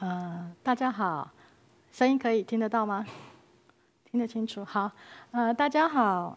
大家好，声音可以听得到吗？听得清楚。好，大家好。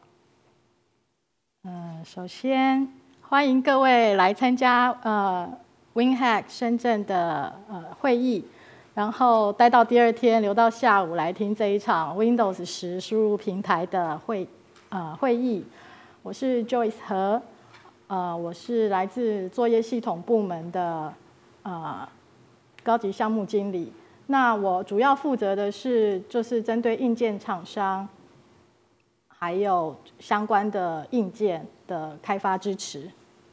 首先欢迎各位来参加WinHack 深圳的会议，然后待到第二天，留到下午来听这一场 Windows 10输入平台的会议。我是 Joyce 何，我是来自作业系统部门的高级项目经理。那我主要负责的是就是针对硬件厂商还有相关的硬件的开发支持。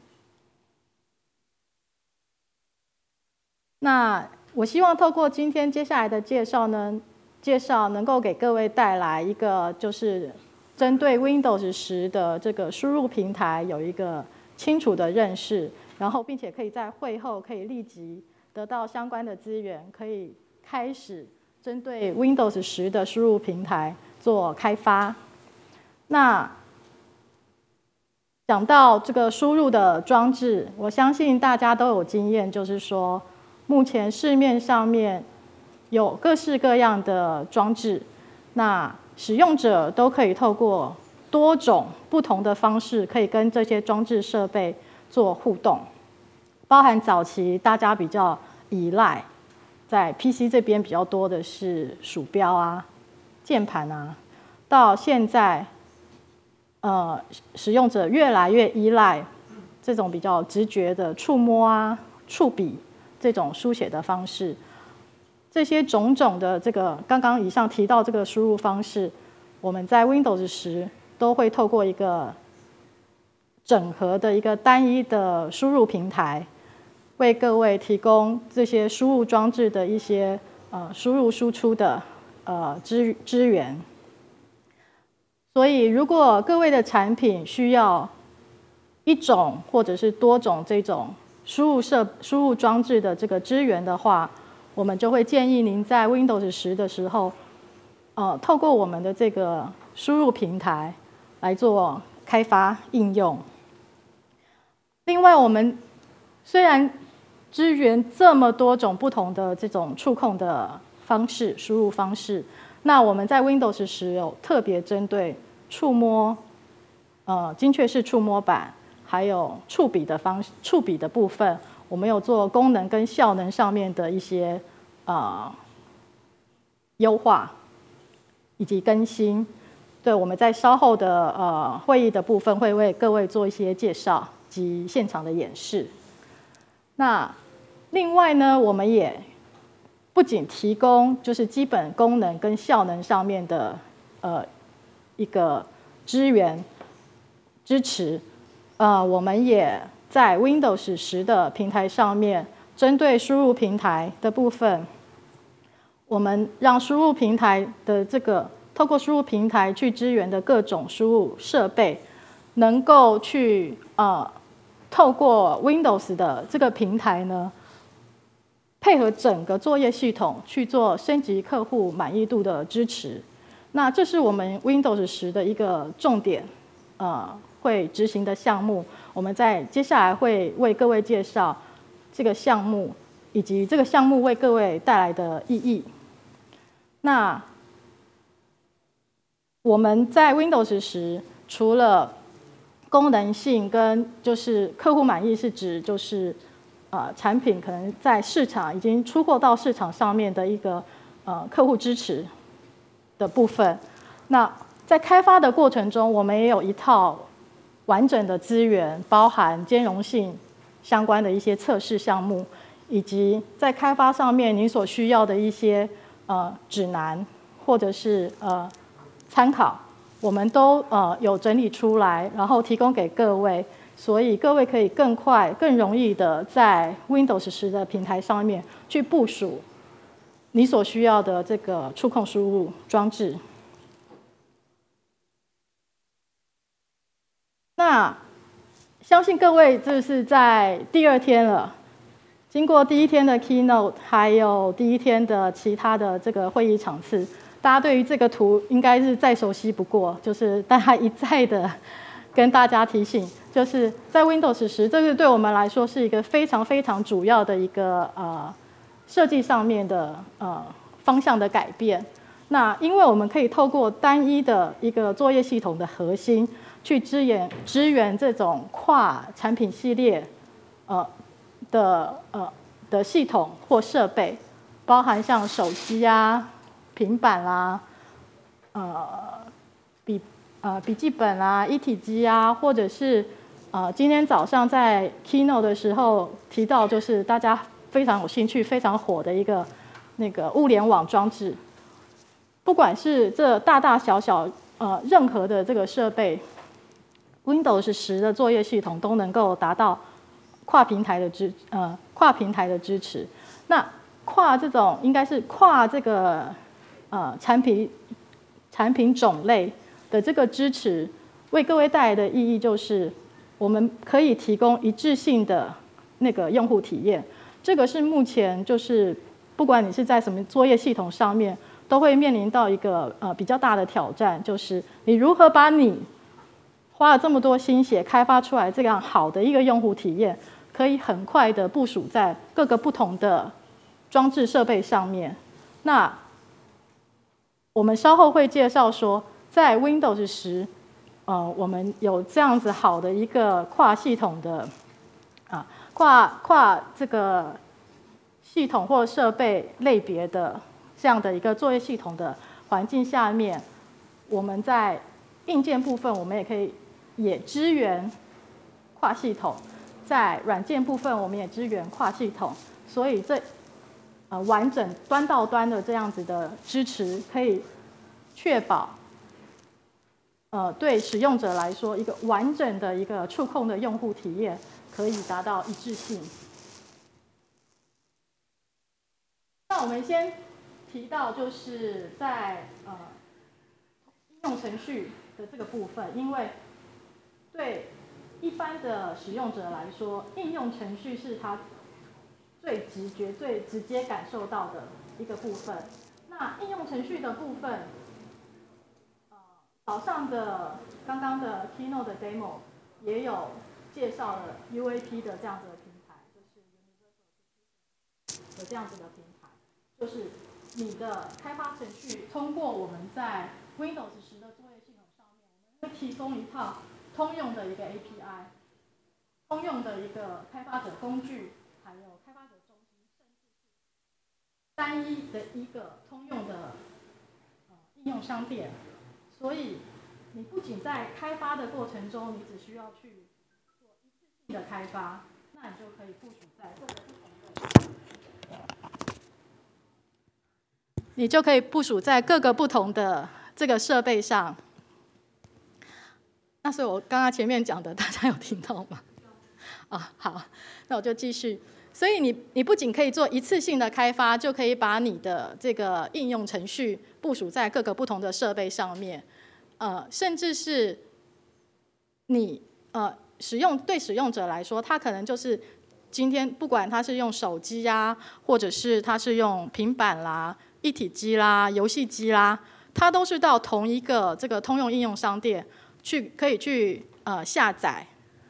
那我希望透过今天接下来的介绍能够给各位带来一个就是针对 Windows 10的这个输入平台有一个清楚的认识，然后并且可以在会后可以立即得到相关的资源，可以开始针对 Windows 10的输入平台做开发。那讲到这个输入的装置，我相信大家都有经验，就是说目前市面上面有各式各样的装置，那使用者都可以透过多种不同的方式，可以跟这些装置设备做互动，包含早期大家比较依赖在 PC 这边比较多的是鼠标啊、键盘啊，到现在使用者越来越依赖这种比较直觉的触摸啊、触笔这种书写的方式。这些种种的这个刚刚以上提到这个输入方式，我们在 Windows 10都会透过一个整合的一个单一的输入平台，为各位提供这些输入装置的一些输入输出的支援。所以如果各位的产品需要一种或者是多种这种输入装置的这个支援的话，我们就会建议您在 Windows 10的时候，透过我们的这个输入平台来做开发应用。另外，我们虽然支援这么多种不同的这种触控的方式、输入方式，那我们在 Windows 10有特别针对触摸、精确式触摸板，还有触笔的部分，我们有做功能跟效能上面的一些优化以及更新。对，我们在稍后的会议的部分会为各位做一些介绍及现场的演示。那另外呢，我们也不仅提供就是基本功能跟效能上面的一个支持，我们也在 Windows 10的平台上面，针对输入平台的部分，我们让输入平台的透过输入平台去支援的各种输入设备，能够去透过 Windows 的这个平台呢，配合整个作业系统去做升级客户满意度的支持。那这是我们 Windows 10的一个重点会执行的项目。我们在接下来会为各位介绍这个项目以及这个项目为各位带来的意义。那我们在 Windows 10除了功能性跟就是客户满意是指就是产品可能在市场已经出货到市场上面的一个客户支持的部分，那在开发的过程中，我们也有一套完整的资源，包含兼容性相关的一些测试项目，以及在开发上面您所需要的一些指南或者是参考，我们都有整理出来，然后提供给各位，所以各位可以更快、更容易的在 Windows 10的平台上面去部署你所需要的这个触控输入装置。那相信各位这是在第二天了，经过第一天的 keynote， 还有第一天的其他的这个会议场次，大家对于这个图应该是再熟悉不过，就是大家一再的跟大家提醒，就是在 Windows 10，这个对我们来说是一个非常非常主要的一个设计上面的方向的改变。那因为我们可以透过单一的一个作业系统的核心，去支援这种跨产品系列的系统或设备，包含像手机啊、平板啦、笔记本啊、一体机啊，或者是今天早上在 keynote 的时候提到，就是大家非常有兴趣、非常火的一个那个物联网装置。不管是这大大小小任何的这个设备 ，Windows 10的作业系统都能够达到跨平台的支持。那这种应该是跨这个产品种类的这个支持，为各位带来的意义就是，我们可以提供一致性的那个用户体验。这个是目前就是不管你是在什么作业系统上面，都会面临到一个比较大的挑战，就是你如何把你花了这么多心血开发出来这样好的一个用户体验，可以很快的部署在各个不同的装置设备上面。那我们稍后会介绍说，在 Windows 10，我们有这样子好的一个跨系统的跨这个系统或设备类别的这样的一个作业系统的环境下面，我们在硬件部分我们也支援跨系统，在软件部分我们也支援跨系统，所以这完整端到端的这样子的支持，可以确保对使用者来说一个完整的一个触控的用户体验可以达到一致性。那我们先提到就是在应用程序的这个部分，因为对一般的使用者来说，应用程序是他最直觉、最直接感受到的一个部分。那应用程序的部分，早上的刚刚的 keynote 的 demo 也有介绍了 UAP 的这样子的平台，就是 Universal 的这样子的平台，就是你的开发程序通过我们在 Windows 10的作业系统上面，我们会提供一套通用的一个 API， 通用的一个开发者工具，还有开发者中心，甚至是单一的一个通用的应用商店。所以你不仅在开发的过程中，你只需要去做一次性的开发，那你就可以部署在各个不同的，你就可以部署在各个不同的这个设备上。那所以我刚刚前面讲的，大家有听到吗？好，那我就继续。所以你不仅可以做一次性的开发，就可以把你的这个应用程序部署在各个不同的设备上面，甚至是你对使用者来说，他可能就是今天不管他是用手机啊，或者是他是用平板啦、一体机啦、游戏机啦，他都是到同一个这个通用应用商店可以去下载。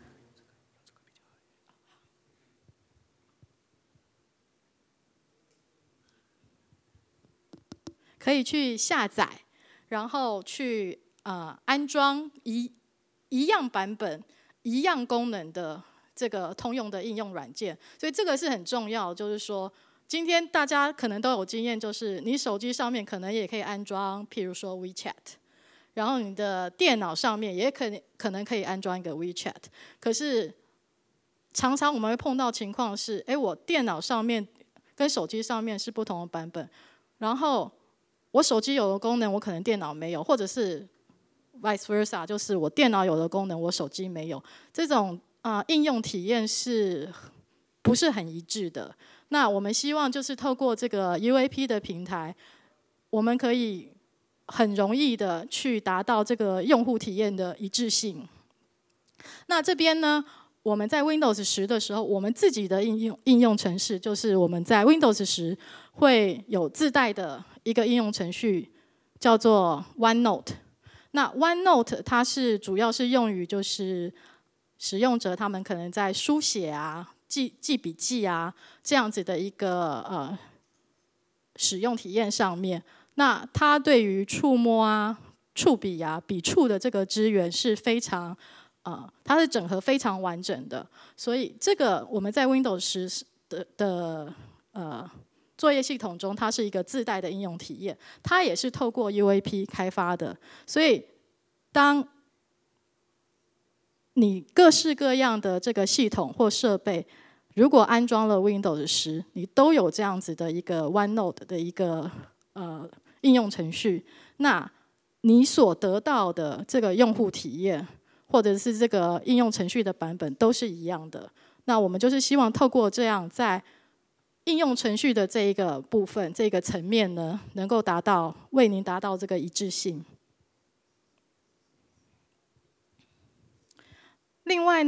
可以去下载，然后去安装一样版本、一样功能的这个通用的应用软件。所以这个是很重要，就是说，今天大家可能都有经验，就是你手机上面可能也可以安装，譬如说 WeChat， 然后你的电脑上面也可能可以安装一个 WeChat。可是常常我们会碰到情况是，我电脑上面跟手机上面是不同的版本，然后我手机有的功能，我可能电脑没有，或者是 vice versa， 就是我电脑有的功能，我手机没有。这种应用体验是不是很一致的？那我们希望就是透过这个 UAP 的平台，我们可以很容易的去达到这个用户体验的一致性。那这边呢，我们在 Windows 10的时候，我们自己的应用程式，就是我们在 Windows 10会有自带的一个应用程序，叫做 OneNote。那 OneNote 它主要是用于就是使用者他们可能在书写啊、 记笔记啊这样子的一个使用体验上面，那它对于触摸啊、触笔啊、笔触的这个支援是非常它是整合非常完整的，所以这个我们在 Windows 10的作业系统中，它是一个自带的应用体验，它也是透过 UAP 开发的，所以当你各式各样的这个系统或设备，如果安装了 Windows 10，你都有这样子的一个 OneNote 的一个应用程序，那你所得到的这个用户体验，或者是这个应用程序的版本都是一样的。那我们就是希望透过这样，在应用程序的这一个部分、这个层面呢，能够为您达到这个一致性。另外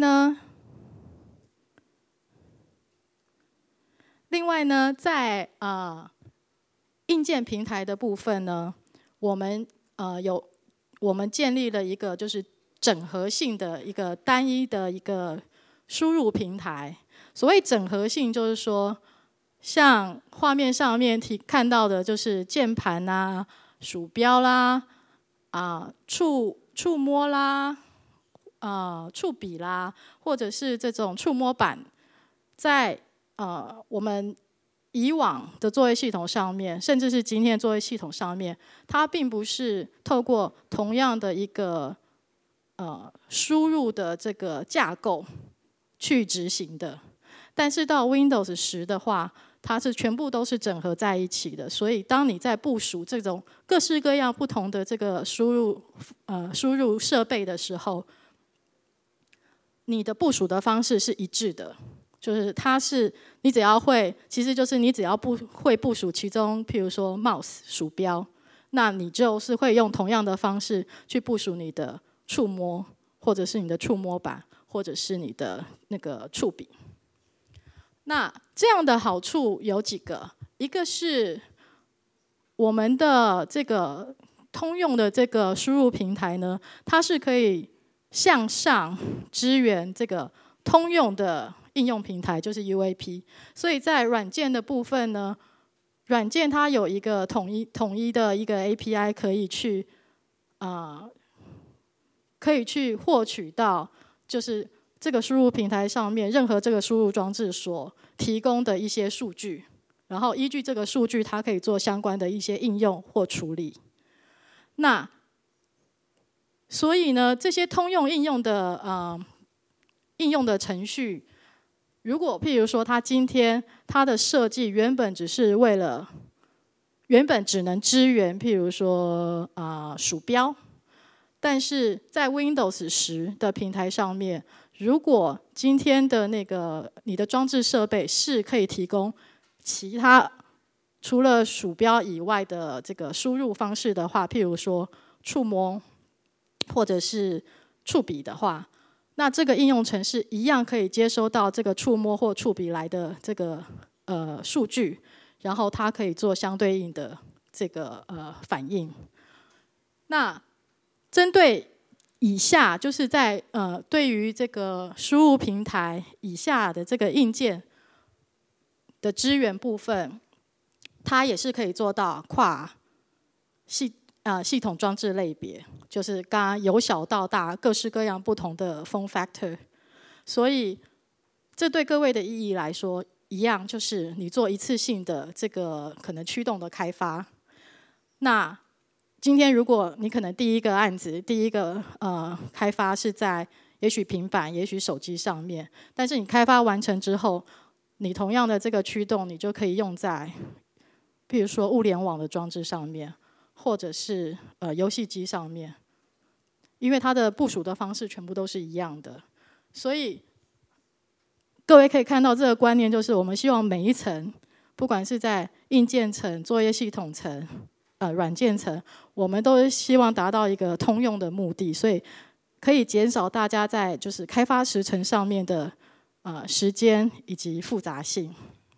呢，在硬件平台的部分呢，我们建立了一个就是整合性的一个单一的一个输入平台。所谓整合性，就是说，像画面上面看到的，就是键盘啊、鼠标啦、触摸啦、触笔啦，或者是这种触摸板，在我们以往的作业系统上面，甚至是今天的作业系统上面，它并不是透过同样的一个输入的这个架构去执行的。但是到 Windows 10的话，它是全部都是整合在一起的，所以当你在部署这种各式各样不同的这个输入设备的时候，你的部署的方式是一致的，就是你只要会，其实就是你只要会部署其中，譬如说 mouse 鼠标，那你就是会用同样的方式去部署你的触摸，或者是你的触摸板，或者是你的那个触笔。那这样的好处有几个，一个是我们的这个通用的这个输入平台呢，它是可以向上支援这个通用的应用平台，就是 UAP。所以在软件的部分呢，软件它有一个统一的一个 API 可以去获取到，就是这个输入平台上面任何这个输入装置所提供的一些数据，然后依据这个数据，它可以做相关的一些应用或处理。那所以呢，这些通用应用的程序，如果譬如说它今天它的设计原本只能支援譬如说鼠标，但是在 Windows 10的平台上面，如果今天的你的装置设备是可以提供其他除了鼠标以外的这个输入方式的话，譬如说触摸或者是触笔的话，那这个应用程式一样可以接收到这个触摸或触笔来的这个数据，然后它可以做相对应的这个反应。那针对以下就是在对于这个输入平台以下的这个硬件的支援部分，它也是可以做到跨系统装置类别，就是刚刚由小到大各式各样不同的 form factor。所以这对各位的意义来说一样，就是你做一次性的这个可能驱动的开发。那今天如果你可能第一个案子、第一个开发是在也许平板、也许手机上面，但是你开发完成之后，你同样的这个驱动，你就可以用在譬如说物联网的装置上面，或者是游戏机上面，因为它的部署的方式全部都是一样的。所以各位可以看到这个观念，就是我们希望每一层，不管是在硬件层、作业系统层、软件层，我们都希望达到一个通用的目的，所以可以减少大家在就是开发时程上面的时间以及复杂性。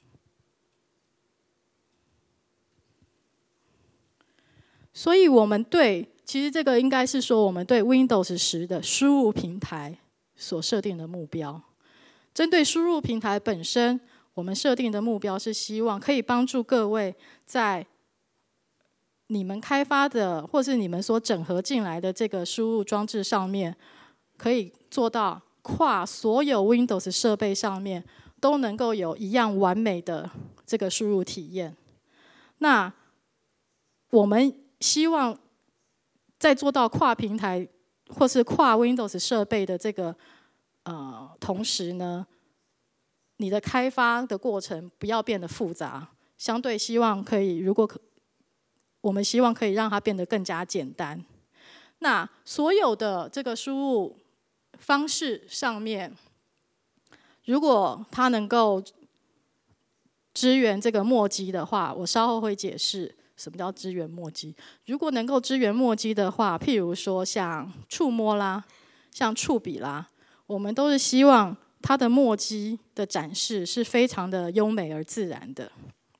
所以我们其实这个应该是说我们对 Windows 10的输入平台所设定的目标。 针对输入平台本身，我们设定的目标是希望可以帮助各位在你们开发的或是你们所整合进来的这个输入装置上面，可以做到跨所有 Windows 设备上面都能够有一样完美的这个输入体验。那我们希望在做到跨平台或是跨 Windows 设备的这个同时呢，你的开发的过程不要变得复杂，相对希望可以，我们希望可以让它变得更加简单。那所有的这个输入方式上面，如果它能够支援这个墨迹的话，我稍后会解释什么叫支援墨迹。如果能够支援墨迹的话，譬如说像触摸啦，像触笔啦，我们都是希望它的墨迹的展示是非常的优美而自然的。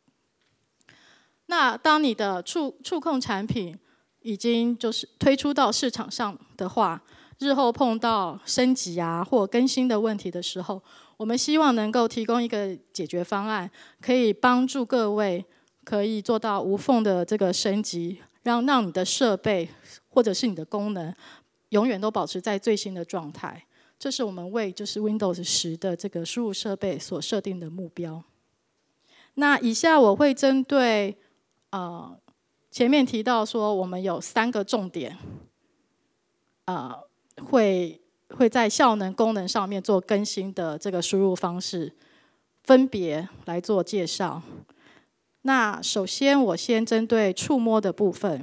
那当你的触控产品已经就是推出到市场上的话，日后碰到升级啊或更新的问题的时候，我们希望能够提供一个解决方案，可以帮助各位可以做到无缝的这个升级，让你的设备或者是你的功能永远都保持在最新的状态。这是我们为就是 Windows 10的这个输入设备所设定的目标。那以下我会针对前面提到说我们有3个重点，会在效能功能上面做更新的这个输入方式，分别来做介绍。那首先我先针对触摸的部分，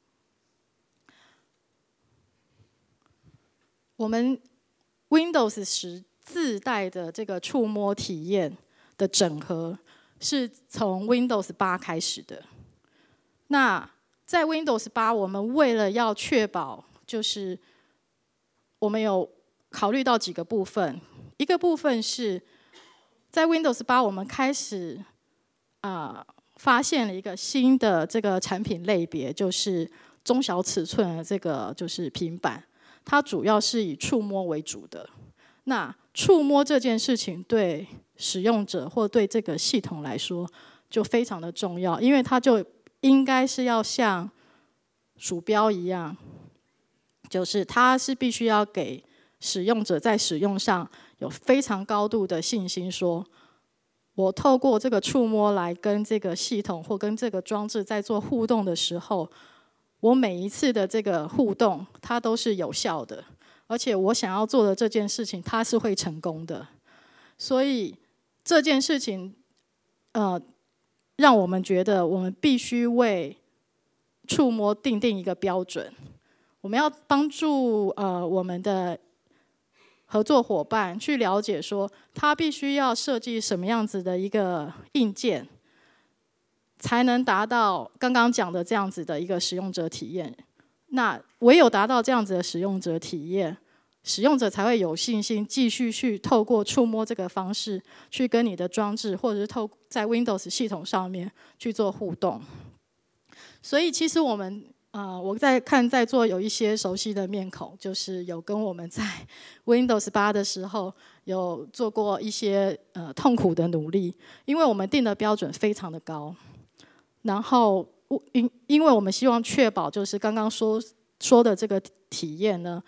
我们 Windows 10自带的这个触摸体验的整合是从 Windows 8开始的。那在 Windows 8，我们为了要确保，就是我们有考虑到几个部分。一个部分是在 Windows 8，我们开始发现了一个新的这个产品类别，就是中小尺寸的这个就是平板，它主要是以触摸为主的。那触摸这件事情对使用者或对这个系统来说就非常的重要，因为它就应该是要像鼠标一样，就是它是必须要给使用者在使用上有非常高度的信心，说我透过这个触摸来跟这个系统或跟这个装置在做互动的时候，我每一次的这个互动它都是有效的，而且我想要做的这件事情它是会成功的。所以这件事情让我们觉得我们必须为触摸定一个标准。我们要帮助我们的合作伙伴去了解说，他必须要设计什么样子的一个硬件，才能达到刚刚讲的这样子的一个使用者体验。那唯有达到这样子的使用者体验，使用者才会有信心继续去透过触摸这个方式去跟你的装置或者是在 Windows 系统上面去做互动。所以其实我们我在座有一些熟悉的面孔，就是有跟我们在 Windows 8的时候有做过一些痛苦的努力，因为我们定的标准非常的高，然后因为我们希望确保就是刚刚说的这个体验呢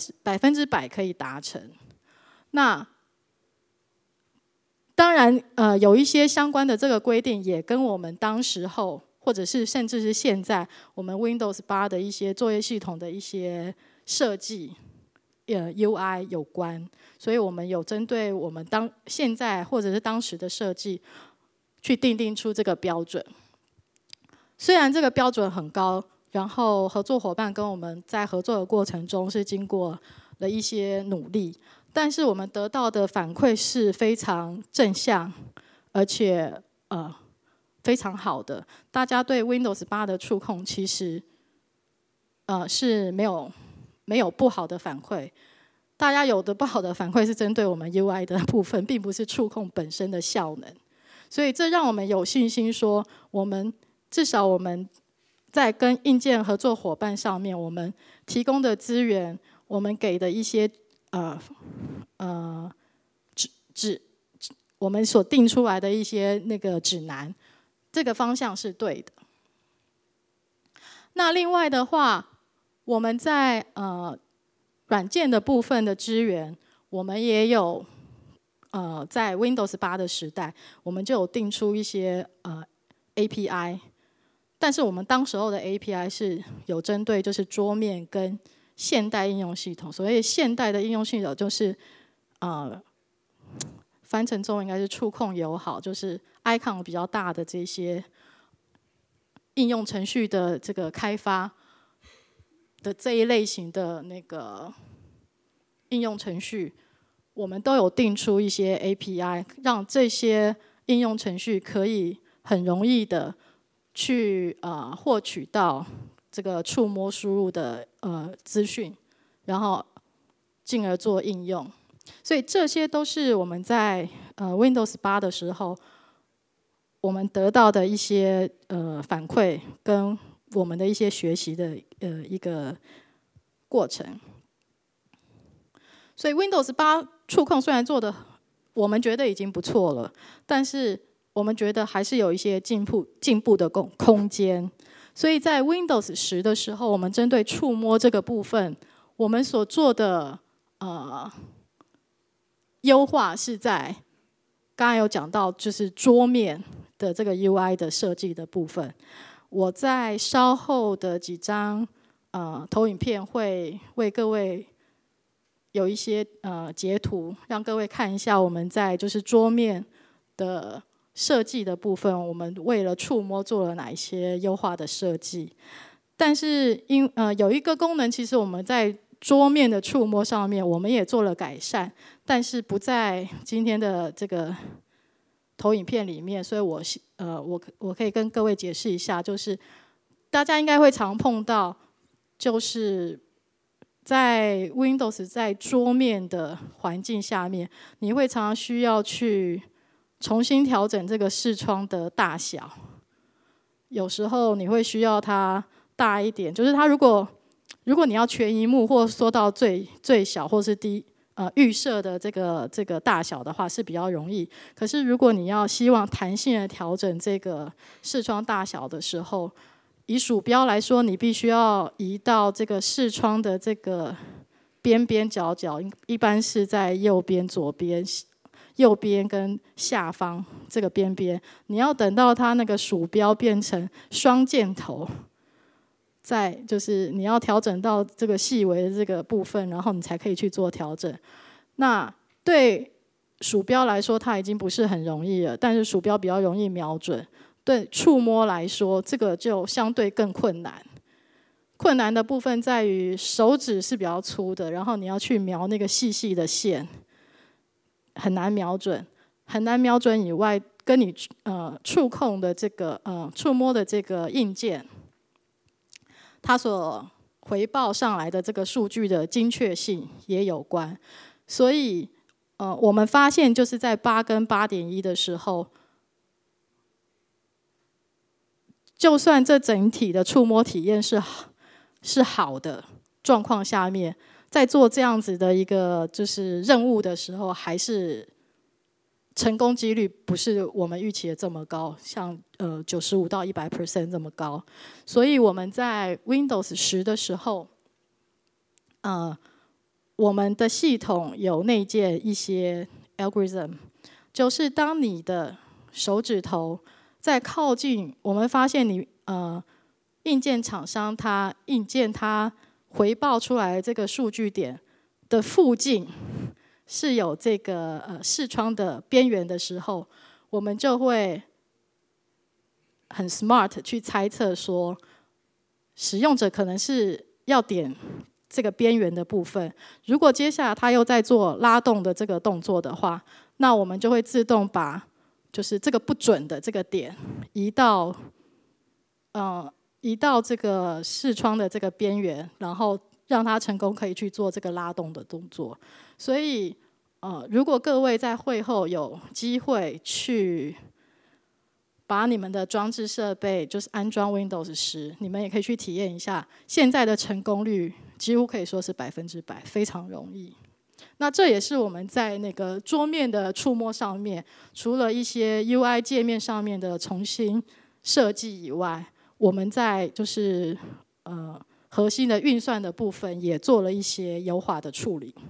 100%可以达成。那当然有一些相关的这个规定也跟我们当时候或者是甚至是现在我们 Windows 8的一些作业系统的一些设计UI 有关，所以我们有针对我们现在或者是当时的设计去定出这个标准。虽然这个标准很高，然后合作伙伴跟我们在合作的过程中是经过了一些努力，但是我们得到的反馈是非常正向，而且非常好的。大家对 Windows 8的触控其实是没有不好的反馈，大家有的不好的反馈是针对我们 UI 的部分，并不是触控本身的效能。所以这让我们有信心说，至少我们在跟硬件合作伙伴上面，我们提供的资源，我们给的一些我们所定出来的一些那个指南，这个方向是对的。那另外的话，我们在软件的部分的支援，我们也有在 Windows 8的时代，我们就有定出一些API， 但是我们当时候的 API 是有针对就是桌面跟现代应用系统。所谓现代的应用系统就是翻成中文应该是触控友好，就是 icon 比较大的这些应用程序的这个开发的这一类型的那个应用程序，我们都有定出一些 API， 让这些应用程序可以很容易的去获取到这个触摸输入的资讯，然后进而做应用。所以这些都是我们在Windows 8的时候，我们得到的一些反馈跟我们的一些学习的一个过程。所以 Windows 8触控虽然做的我们觉得已经不错了，但是我们觉得还是有一些进步的空间。所以在 Windows 10的时候，我们针对触摸这个部分，我们所做的优化是在刚才有讲到，就是桌面的这个 UI 的设计的部分。我在稍后的几张投影片会为各位有一些截图，让各位看一下我们在就是桌面的设计的部分，我们为了触摸做了哪一些优化的设计。但是有一个功能，其实我们在桌面的触摸上面我们也做了改善，但是不在今天的这个投影片里面，所以我可以跟各位解释一下，就是大家应该会常碰到，就是在 Windows 在桌面的环境下面，你会常常需要去重新调整这个视窗的大小。有时候你会需要它大一点，就是它如果你要全萤幕或缩到最小或是预设的这个大小的话是比较容易。可是如果你要希望弹性的调整这个视窗大小的时候，以鼠标来说，你必须要移到这个视窗的这个边边角角，一般是在右边、左边、右边跟下方这个边边。你要等到它那个鼠标变成双箭头，再就是你要调整到这个细微的这个部分，然后你才可以去做调整。那对鼠标来说，它已经不是很容易了，但是鼠标比较容易瞄准。对触摸来说，这个就相对更困难。困难的部分在于手指是比较粗的，然后你要去瞄那个细细的线，很难瞄准。很难瞄准以外，跟你触控的这个触摸的这个硬件，它所回报上来的这个数据的精确性也有关。所以我们发现就是在8跟8.1的时候，就算这整体的触摸体验是好的状况下面，在做这样子的一个就是任务的时候，还是成功几率不是我们预期的这么高，像95到100% 这么高。所以我们在 Windows 10的时候，我们的系统有内建一些 algorithm， 就是当你的手指头在靠近，我们发现你硬件厂商硬件它回报出来的这个数据点的附近是有这个视窗的边缘的时候，我们就会很 smart 去猜测说，使用者可能是要点这个边缘的部分。如果接下来他又在做拉动的这个动作的话，那我们就会自动把就是这个不准的这个点移到这个视窗的这个边缘，然后让它成功可以去做这个拉动的动作。所以如果各位在会后有机会去把你们的装置设备就是安装 Windows 10，你们也可以去体验一下，现在的成功率几乎可以说是100%，非常容易。 那这也是我们在那个桌面的触摸上面，除了一些 UI 界面上面的重新设计以外，我们在就是核心的运算的部分也做了一些优化的处理。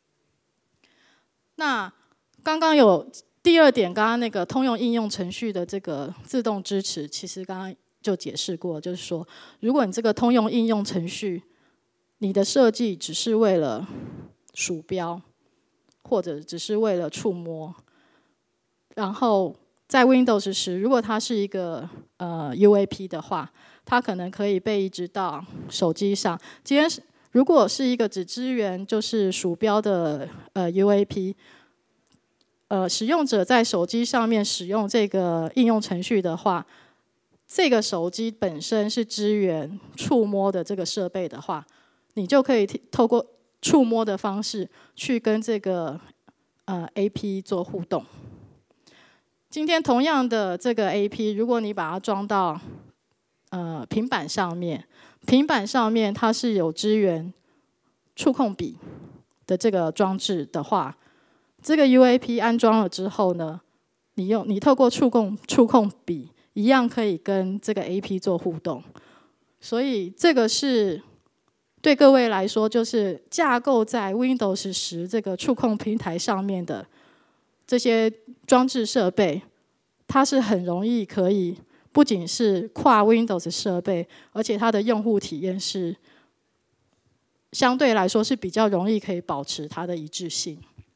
那刚刚有第二点，刚刚那个通用应用程序的这个自动支持，其实刚刚就解释过，就是说，如果你这个通用应用程序，你的设计只是为了鼠标，或者只是为了触摸，然后在 Windows 10，如果它是一个UAP 的话，它可能可以被移植到手机上。今天如果是一个只支援就是鼠标的UAP，使用者在手机上面使用这个应用程序的话，这个手机本身是支援触摸的这个设备的话，你就可以透过触摸的方式去跟这个AP 做互动。今天同样的这个 AP， 如果你把它装到平板上面，平板上面它是有支援触控笔的这个装置的话，这个 UAP 安装了之后呢，你透过触控笔一样可以跟这个 AP 做互动。所以这个是对各位来说，就是架构在 Windows 10这个触控平台上面的这些装置设备，它是很容易可以不仅是跨 Windows 设备，而且它的用户体验是相对来说是比较容易可以保持它的一致性。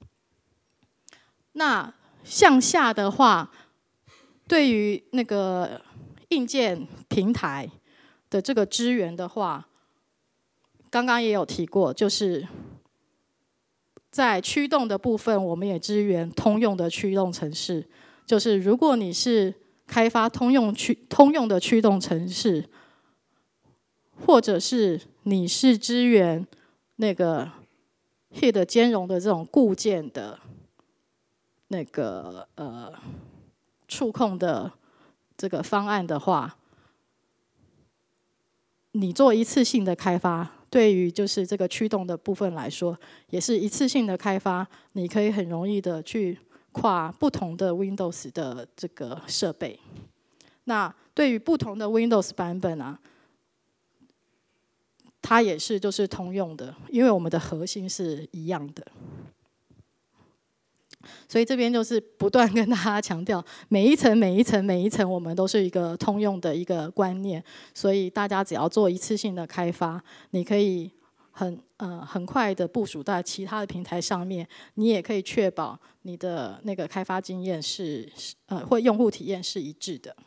那向下的话，对于那个硬件平台的这个支援的话，刚刚也有提过，就是在驱动的部分，我们也支援通用的驱动程式。就是如果你是开发通用的驱动程式，或者是你是支援那个 HID 兼容的这种固件的那个触控的这个方案的话，你做一次性的开发，对于就是这个驱动的部分来说，也是一次性的开发，你可以很容易的去跨不同的 Windows 的这个设备。那对于不同的 Windows 版本啊，它也是就是通用的，因为我们的核心是一样的。所以这边就是不断跟大家强调，每一层，我们都是一个通用的一个观念。所以大家只要做一次性的开发，你可以很快的部署到其他的平台上面，你也可以确保你的那个开发经验是或用户体验是一致的。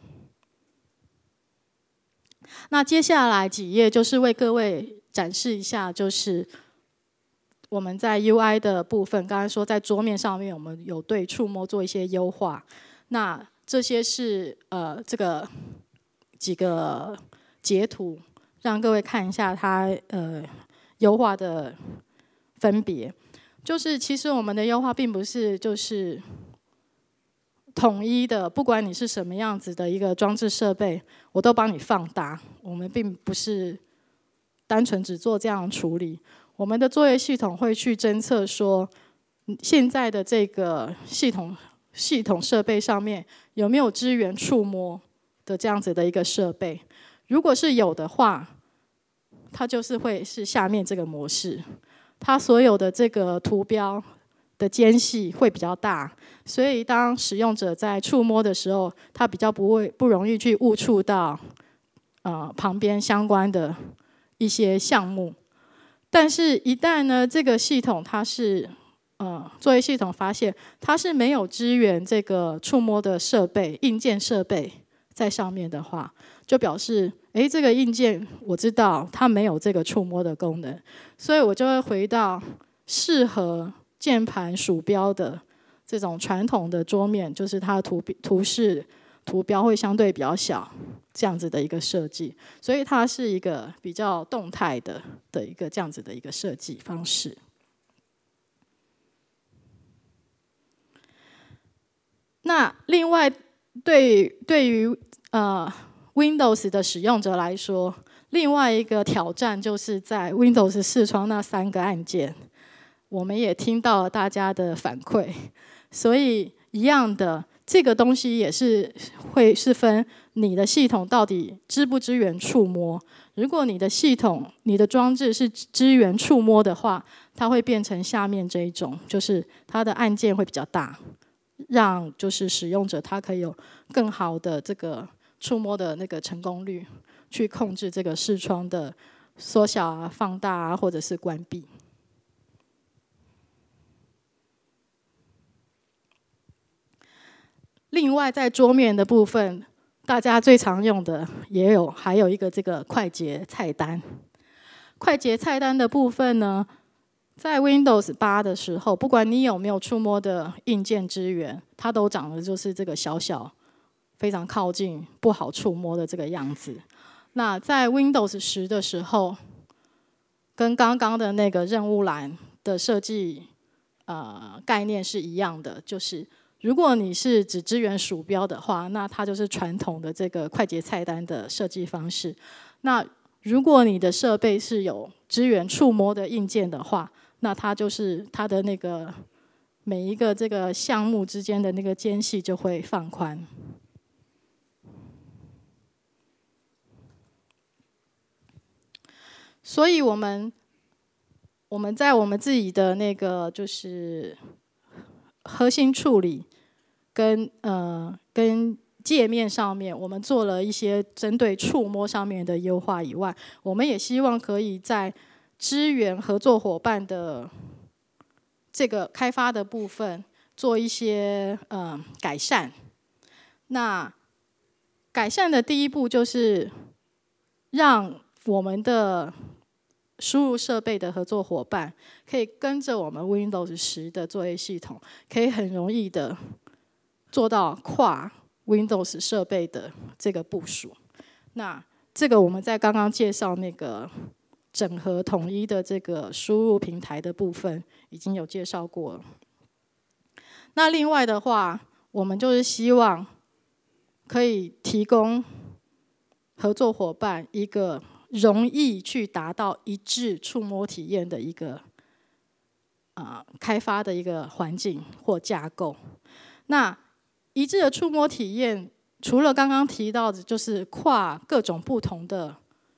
那接下来几页就是为各位展示一下，就是我们在 UI 的部分，刚才说在桌面上面我们有对触摸做一些优化。那这些是这个几个截图，让各位看一下它优化的分别。就是其实我们的优化并不是就是统一的，不管你是什么样子的一个装置设备，我都帮你放大。我们并不是单纯只做这样的处理。我们的作业系统会去侦测说，现在的这个系统设备上面有没有支援触摸的这样子的一个设备。如果是有的话，它就是会是下面这个模式，它所有的这个图标的间隙会比较大，所以当使用者在触摸的时候，它比较不容易去误触到旁边相关的一些项目。但是，一旦呢，这个系统它是作业系统发现它是没有支援这个触摸的设备、硬件设备在上面的话，就表示，这个硬件我知道它没有这个触摸的功能，所以我就会回到适合键盘、鼠标的这种传统的桌面，就是它的图标会相对比较小，这样子的一个设计，所以它是一个比较动态的一个这样子的一个设计方式。那另外，对于Windows 的使用者来说，另外一个挑战就是在 Windows 视窗那3个按键， 我们也听到了大家的反馈，所以一样的，这个东西也是会是分你的系统到底支不支援触摸。如果你的系统、你的装置是支援触摸的话，它会变成下面这一种，就是它的按键会比较大，让就是使用者他可以有更好的这个触摸的那个成功率，去控制这个视窗的缩小啊、放大啊，或者是关闭。另外，在桌面的部分，大家最常用的还有一个这个快捷菜单。快捷菜单的部分呢，在 Windows 8的时候，不管你有没有触摸的硬件支援，它都长得就是这个小小、非常靠近、不好触摸的这个样子。那在 Windows 10的时候，跟刚刚的那个任务栏的设计概念是一样的，就是如果你是只支援鼠标的话，那它就是传统的这个快捷菜单的设计方式。那如果你的设备是有支援触摸的硬件的话，那它就是它的那个每一个这个项目之间的那个间隙就会放宽。所以我们在我们自己的那个就是核心处理跟界面上面，我们做了一些针对触摸上面的优化以外，我们也希望可以在支援合作伙伴的这个开发的部分做一些改善。那改善的第一步就是让我们的输入设备的合作伙伴可以跟着我们 Windows 10的作业系统，可以很容易的做到跨 Windows 设备的这个部署。那这个我们在刚刚介绍那个整合统一的这个输入平台的部分已经有介绍过了。那另外的话，我们就是希望可以提供合作伙伴一个容易去达到一致触摸体验的一个开发的一个环境或架构。那一致的触摸体验，除了刚刚提到的，就是跨各种不同的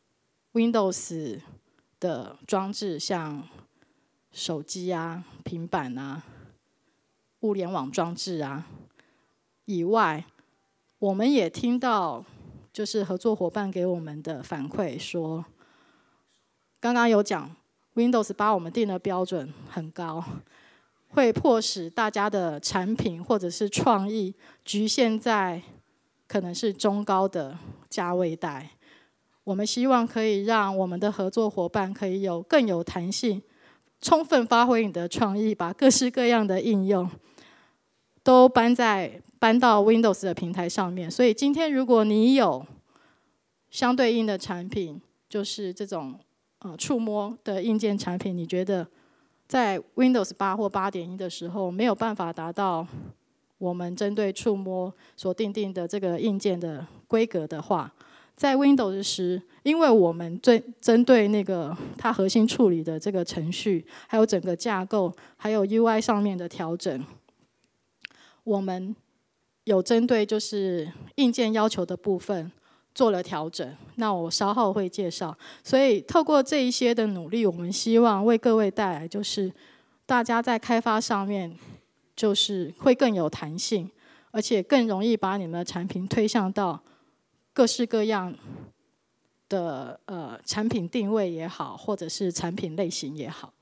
Windows 的装置，像手机啊、平板啊、物联网装置啊以外，我们也听到就是合作伙伴给我们的反馈说，刚刚有讲 Windows 8我们定的标准很高，会迫使大家的产品或者是创意局限在可能是中高的价位带。我们希望可以让我们的合作伙伴可以更有弹性，充分发挥你的创意，把各式各样的应用都搬到 Windows 的平台上面。所以今天如果你有相对应的产品，就是这种触摸的硬件产品，你觉得在 Windows 8或 8.1 的时候没有办法达到我们针对触摸所订定的这个硬件的规格的话，在 Windows 10，因为我们针对那个它核心处理的这个程序，还有整个架构，还有 UI 上面的调整，我们有针对就是硬件要求的部分做了调整。那我稍后会介绍。所以透过这一些的努力，我们希望为各位带来就是大家在开发上面就是会更有弹性，而且更容易把你们的产品推向到各式各样的产品定位也好，或者是产品类型也好。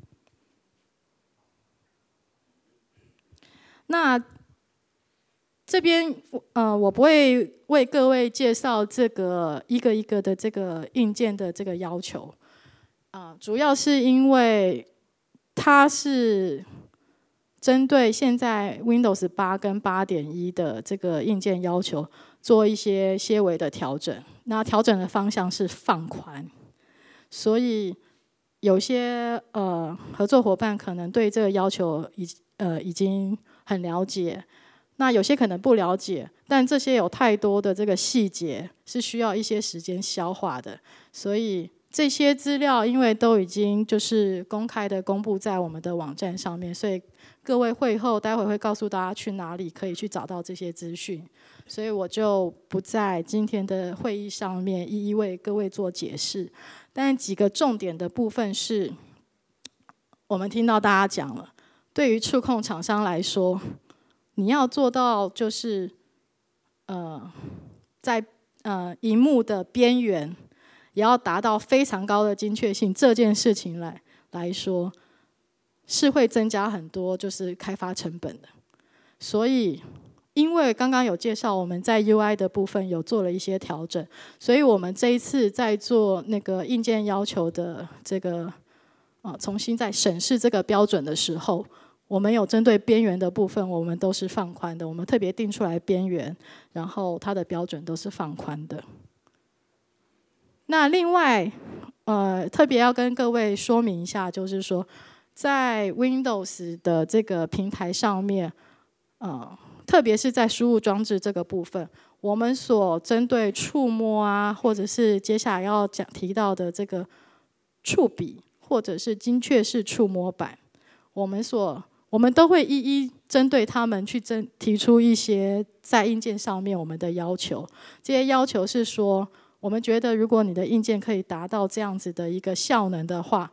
那这边我不会为各位介绍这个一个一个的这个硬件的这个要求，主要是因为它是针对现在 Windows 8跟 8.1 的这个硬件要求做一些些微的调整。那调整的方向是放宽，所以有些合作伙伴可能对这个要求已经很了解，那有些可能不了解，但这些有太多的这个细节是需要一些时间消化的，所以这些资料因为都已经就是公开的公布在我们的网站上面，所以各位会后待会会告诉大家去哪里可以去找到这些资讯，所以我就不在今天的会议上面一一为各位做解释。但几个重点的部分是，我们听到大家讲了，对于触控厂商来说，你要做到就是在萤幕的边缘也要达到非常高的精确性，这件事情来说是会增加很多就是开发成本的。所以因为刚刚有介绍我们在 UI 的部分有做了一些调整，所以我们这一次在做那个硬件要求的这个重新在审视这个标准的时候，我们有针对边缘的部分我们都是放宽的，我们特别定出来边缘，然后它的标准都是放宽的。那另外特别要跟各位说明一下，就是说在 Windows 的这个平台上面特别是在输入装置这个部分，我们所针对触摸啊，或者是接下来要提到的这个触笔或者是精确式触摸板，我们都会一一针对他们去提出一些在硬件上面我们的要求。这些要求是说，我们觉得如果你的硬件可以达到这样子的一个效能的话，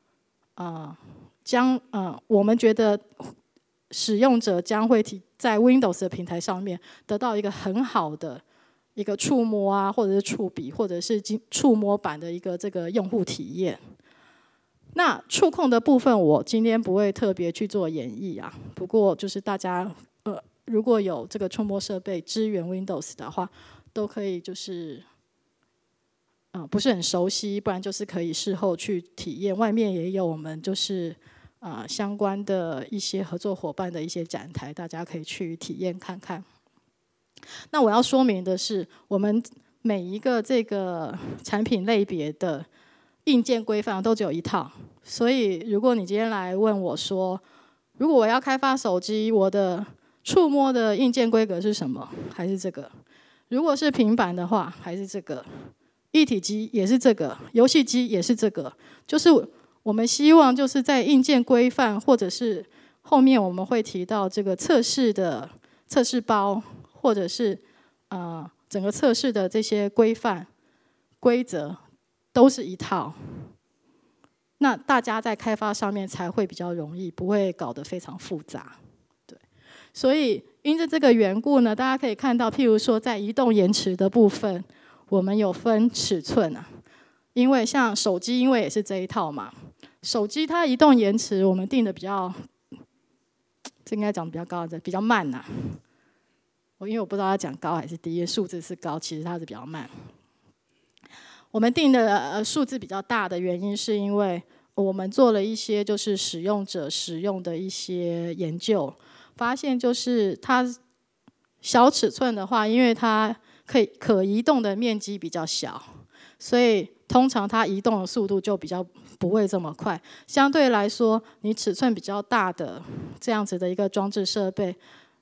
我们觉得使用者将会在 Windows 的平台上面得到一个很好的一个触摸啊，或者是触笔，或者是触摸板的一个这个用户体验。那触控的部分，我今天不会特别去做演绎啊。不过就是大家如果有这个触摸设备支援 Windows 的话，都可以就是不是很熟悉，不然就是可以事后去体验。外面也有我们就是相关的一些合作伙伴的一些展台，大家可以去体验看看。那我要说明的是，我们每一个这个产品类别的硬件规范都只有一套，所以如果你今天来问我说，如果我要开发手机，我的触摸的硬件规格是什么？还是这个？如果是平板的话，还是这个？一体机也是这个，游戏机也是这个。就是我们希望就是在硬件规范，或者是后面我们会提到这个测试的测试包，或者是整个测试的这些规范规则都是一套，那大家在开发上面才会比较容易，不会搞得非常复杂。对，所以因着这个缘故呢，大家可以看到，譬如说在移动延迟的部分，我们有分尺寸啊，因为像手机，因为也是这一套嘛，手机它移动延迟我们定的比较，这应该讲比较高的，比较慢啊。因为我不知道要讲高还是低，因为数字是高，其实它是比较慢。我们定的数字比较大的原因，是因为我们做了一些就是使用者使用的一些研究，发现就是它小尺寸的话，因为它可移动的面积比较小，所以通常它移动的速度就比较不会这么快。相对来说，你尺寸比较大的这样子的一个装置设备，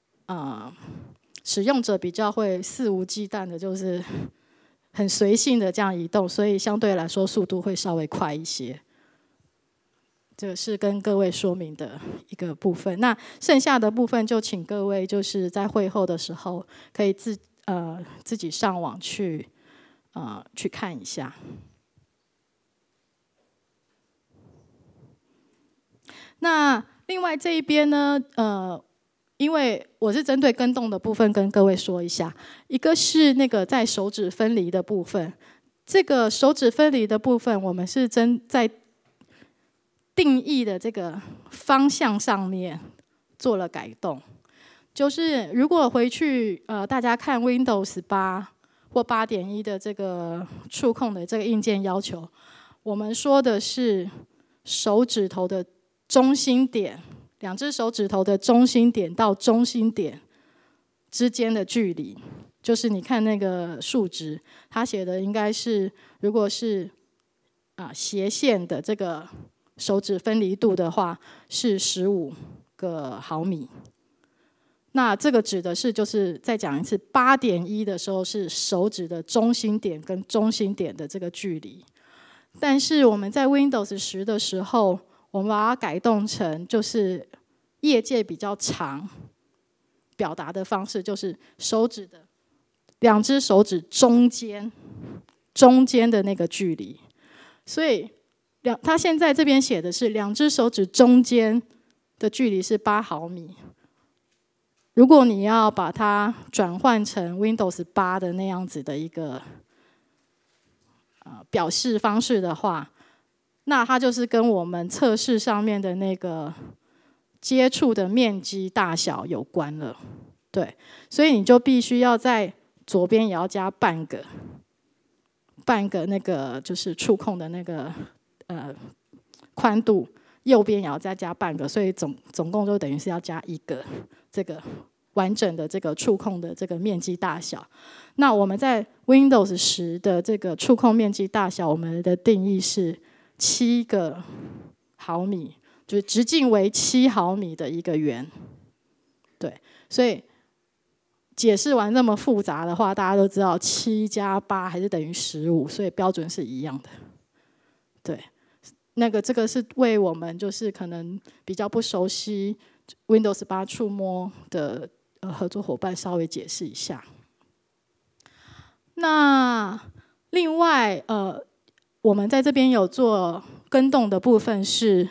使用者比较会肆无忌惮的，就是很随性的这样移动，所以相对来说速度会稍微快一些。这是跟各位说明的一个部分。那剩下的部分就请各位就是在会后的时候可以自己上网去看一下。那另外这一边呢，因为我是针对跟动的部分跟各位说一下，一个是那个在手指分离的部分，这个手指分离的部分，我们是在定义的这个方向上面做了改动。就是如果回去大家看 Windows 8或 8.1 的这个触控的这个硬件要求，我们说的是手指头的中心点。2只手指头的中心点到中心点之间的距离，就是你看那个数值，它写的应该是，如果是斜线的这个手指分离度的话，是15个毫米。那这个指的是，就是再讲一次 8.1 的时候是手指的中心点跟中心点的这个距离。 但是我们在 Windows 10的时候，我们把它改动成就是业界比较长表达的方式，就是两只手指中间的那个距离。所以他现在这边写的是两只手指中间的距离是8毫米。如果你要把它转换成 Windows 8的那样子的一个表示方式的话，那它就是跟我们测试上面的那个接触的面积大小有关了。对，所以你就必须要在左边也要加半个那个就是触控的那个宽度，右边也要再加半个，所以总共就等于是要加1个这个完整的这个触控的这个面积大小。那我们在 Windows 10的这个触控面积大小，我们的定义是7个毫米，就是直径为7毫米的一个圆。对，所以解释完这么复杂的话，大家都知道7加8还是等于15，所以标准是一样的。对，这个是为我们就是可能比较不熟悉 Windows 8触摸的合作伙伴稍微解释一下。那另外我们在这边有做更动的部分是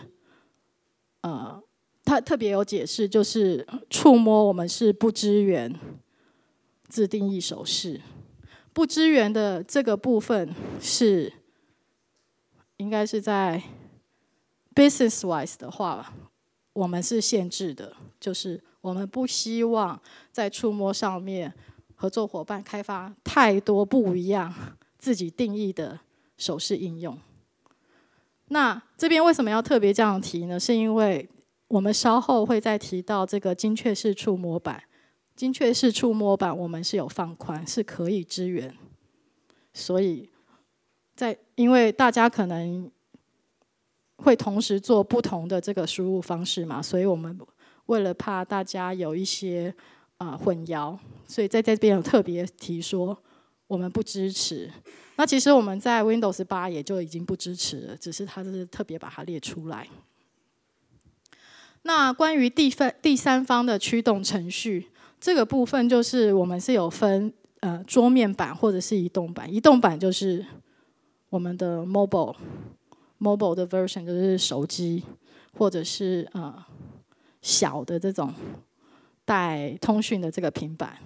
它特别有解释，就是触摸我们是不支援自定义手势。不支援的这个部分是应该是在 business wise 的话，我们是限制的，就是我们不希望在触摸上面合作伙伴开发太多不一样自己定义的手势应用。那这边为什么要特别这样提呢？是因为我们稍后会再提到这个精确式触摸板。精确式触摸板我们是有放宽，是可以支援。所以因为大家可能会同时做不同的这个输入方式嘛，所以我们为了怕大家有一些混淆，所以在这边有特别提说我们不支持。那其实我们在 Windows 8也就已经不支持了，只是它是特别把它列出来。那关于第三方的驱动程序这个部分，就是我们是有分桌面版或者是移动版。移动版就是我们的 mobile 的 version， 就是手机或者是小的这种带通讯的这个平板。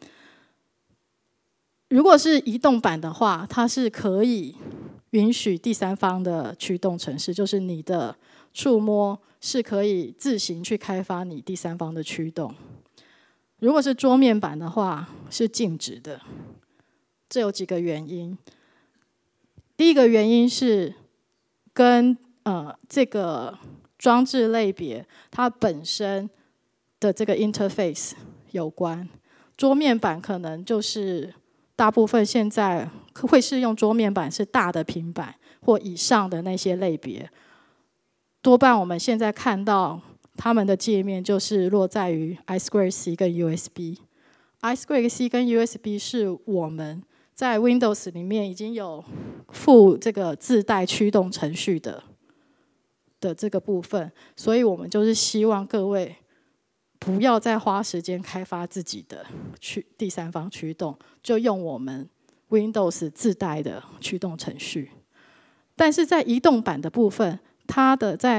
如果是移动版的话，它是可以允许第三方的驱动程式，就是你的触摸是可以自行去开发你第三方的驱动。如果是桌面版的话，是禁止的。这有几个原因。第一个原因是跟这个装置类别它本身的这个 interface 有关。桌面版可能就是大部分现在会适用桌面版是大的平板或以上的那些类别，多半我们现在看到他们的界面就是落在于 I2C 跟 USB。I2C 跟 USB 是我们在 Windows 里面已经有附这个自带驱动程序的这个部分，所以我们就是希望各位不要再花时间开发自己的第三方驱动，就用我们 Windows 自带的驱动程序。但是在移动版的部分，它的在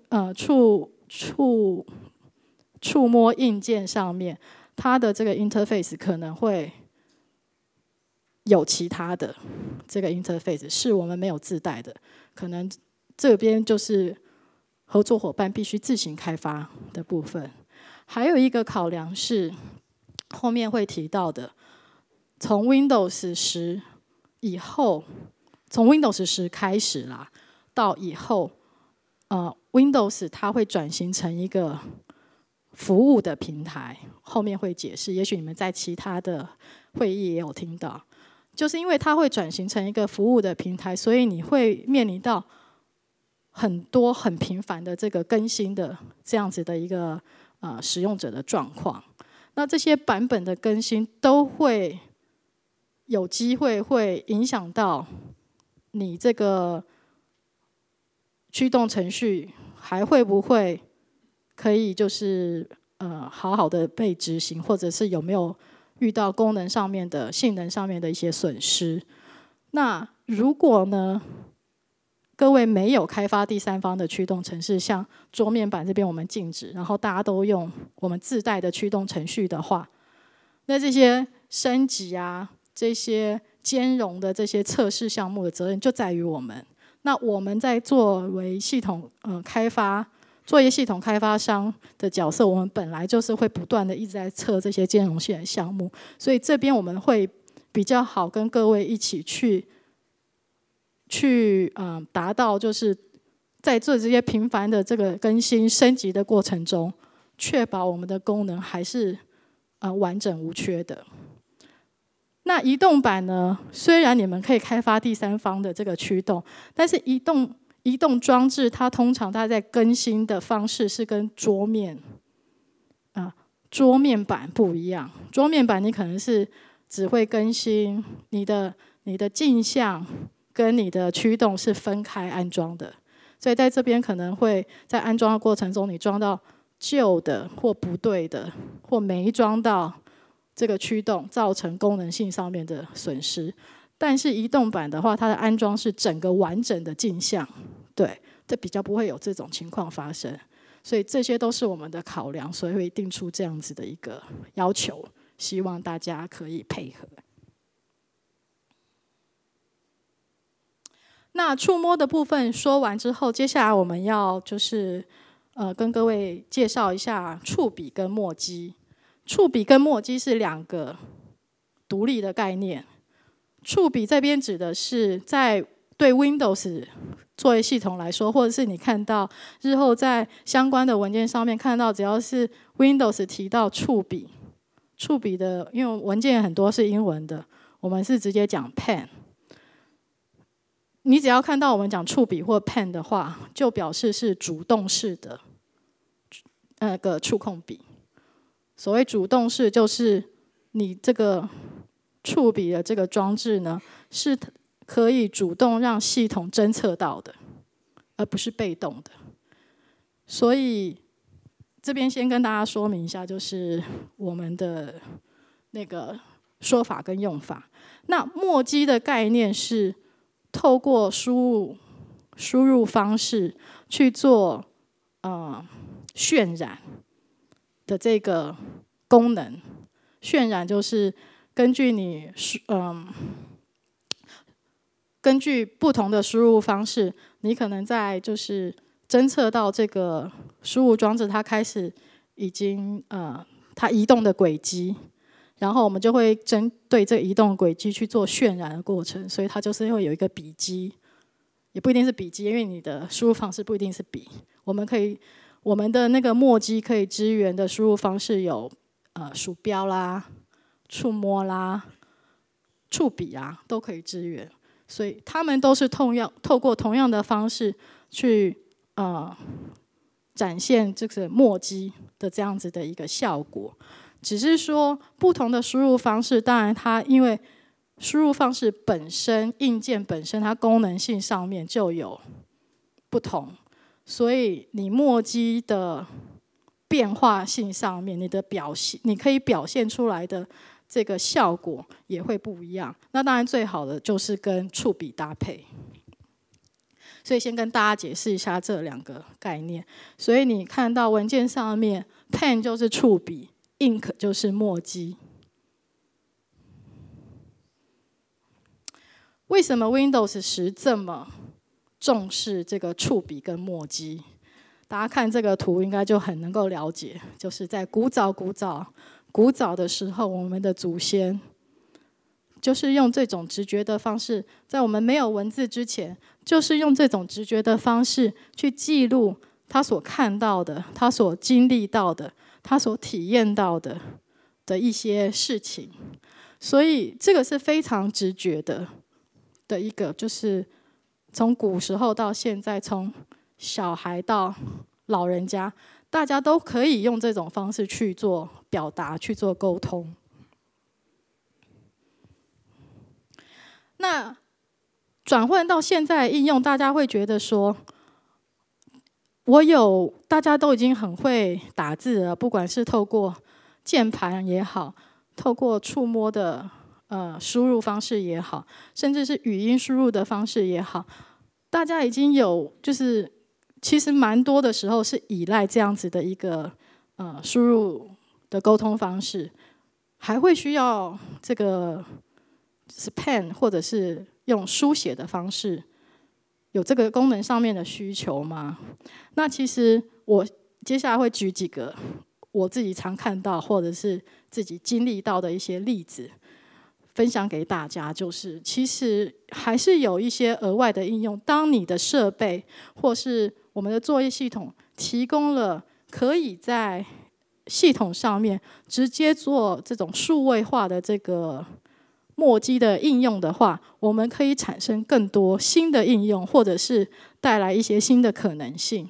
触摸硬件上面，它的这个 interface 可能会有其他的这个 interface 是我们没有自带的，可能这边就是合作伙伴必须自行开发的部分。还有一个考量是后面会提到的，从 Windows 10以后，从 Windows 10开始啦，到以后Windows 它会转型成一个服务的平台，后面会解释，也许你们在其他的会议也有听到，就是因为它会转型成一个服务的平台，所以你会面临到很多很频繁的这个更新的这样子的一个使用者的状况。那这些版本的更新都会有机会会影响到你这个驱动程序还会不会可以就是好好的被执行，或者是有没有遇到功能上面的性能上面的一些损失。那如果呢各位没有开发第三方的驱动程式，像桌面版这边我们禁止，然后大家都用我们自带的驱动程序的话，那这些升级啊，这些兼容的这些测试项目的责任就在于我们。那我们在作为系统开发作业系统开发商的角色，我们本来就是会不断的一直在测这些兼容性的项目，所以这边我们会比较好跟各位一起去达到，就是在做这些频繁的这个更新升级的过程中，确保我们的功能还是完整无缺的。那移动版呢，虽然你们可以开发第三方的这个驱动，但是移动装置它通常它在更新的方式是跟桌面版不一样。桌面版你可能是只会更新你的镜像跟你的驱动是分开安装的，所以在这边可能会在安装的过程中，你装到旧的或不对的，或没装到这个驱动，造成功能性上面的损失。但是移动版的话，它的安装是整个完整的镜像，对，这比较不会有这种情况发生。所以这些都是我们的考量，所以会定出这样子的一个要求，希望大家可以配合。那触摸的部分说完之后，接下来我们要就是跟各位介绍一下触笔跟墨迹。触笔跟墨迹是两个独立的概念。触笔这边指的是在对 Windows 作业系统来说，或者是你看到日后在相关的文件上面看到，只要是 Windows 提到触笔的，因为文件很多是英文的，我们是直接讲 Pen。你只要看到我们讲触笔或 Pen 的话，就表示是主动式的那个触控笔。所谓主动式，就是你这个触笔的这个装置呢，是可以主动让系统侦测到的，而不是被动的。所以这边先跟大家说明一下，就是我们的那个说法跟用法。那墨迹的概念是透过输入方式去做渲染的这个功能。渲染就是根据不同的输入方式，你可能在就是侦测到这个输入装置它开始已经它移动的轨迹，然后我们就会针对这个移动轨迹去做渲染的过程，所以它就是会有一个笔迹，也不一定是笔迹，因为你的输入方式不一定是笔。我们的那个墨迹可以支援的输入方式有鼠标啦、触摸啦、触笔啊，都可以支援。所以他们都是透过同样的方式去展现这个墨迹的这样子的一个效果。只是说不同的输入方式，当然它因为输入方式本身硬件本身它功能性上面就有不同，所以你墨迹的变化性上面，你可以表现出来的这个效果也会不一样。那当然最好的就是跟触笔搭配。所以先跟大家解释一下这两个概念。所以你看到文件上面 Pen 就是触笔， Ink 就是墨迹。为什么 Windows 10这么重视这个触笔跟墨迹？大家看这个图应该就很能够了解，就是在古早的时候，我们的祖先就是用这种直觉的方式，在我们没有文字之前，就是用这种直觉的方式去记录他所看到的、他所经历到的、他所体验到的一些事情。所以这个是非常直觉的一个，就是从古时候到现在，从小孩到老人家，大家都可以用这种方式去做表达、去做沟通。那转换到现在的应用，大家会觉得说， 大家都已经很会打字了，不管是透过键盘也好，透过触摸的输入方式也好，甚至是语音输入的方式也好，大家已经有就是其实蛮多的时候是依赖这样子的一个输入的沟通方式，还会需要这个 pen 或者是用书写的方式，有这个功能上面的需求吗？那其实我接下来会举几个我自己常看到或者是自己经历到的一些例子，分享给大家。就是其实还是有一些额外的应用，当你的设备或是我们的作业系统提供了可以在系统上面直接做这种数位化的这个墨迹的应用的话，我们可以产生更多新的应用，或者是带来一些新的可能性。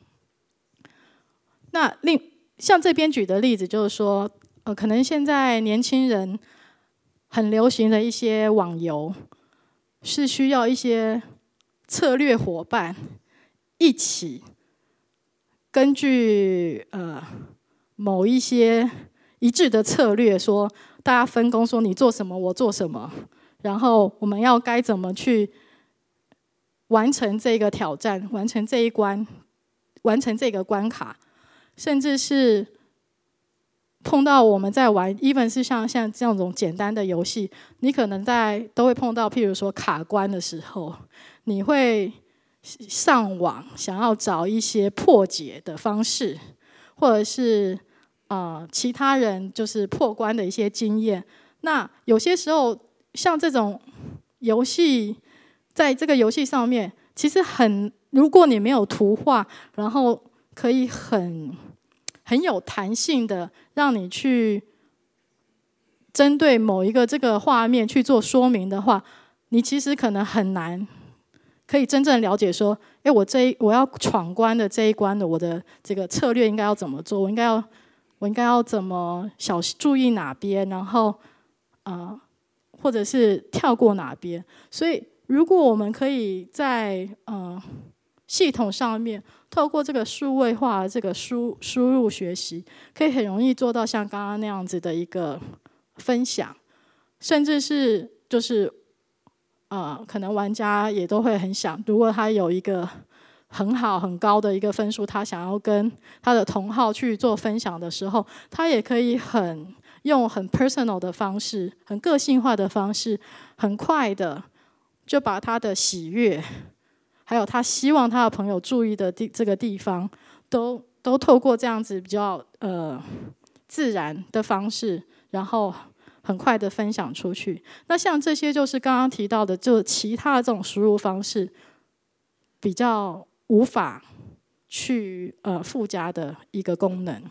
那像这边举的例子就是说，可能现在年轻人很流行的一些网游，是需要一些策略伙伴一起根据某一些一致的策略，说大家分工，说你做什么我做什么，然后我们要该怎么去完成这个挑战，完成这一关，完成这个关卡。甚至是碰到我们在玩 even 是像这种简单的游戏，你可能都会碰到，譬如说卡关的时候，你会上网想要找一些破解的方式，或者是其他人就是破关的一些经验。那有些时候像这种游戏，在这个游戏上面其实如果你没有图画，然后可以很有弹性的让你去针对某一个这个画面去做说明的话，你其实可能很难可以真正了解说，我要闯关的这一关的我的这个策略应该要怎么做，我应该要怎么注意哪边，然后或者是跳过哪边。所以如果我们可以在系统上面透过这个数位化的这个输入学习，可以很容易做到像刚刚那样子的一个分享，甚至是就是可能玩家也都会很想，如果他有一个很高的一个分数，他想要跟他的同好去做分享的时候，他也可以用很 personal 的方式，很个性化的方式，很快的就把他的喜悦，还有他希望他的朋友注意的这个地方，都透过这样子比较自然的方式，然后很快的分享出去。那像这些就是刚刚提到的，就其他的这种输入方式比较无法去附加的一个功能。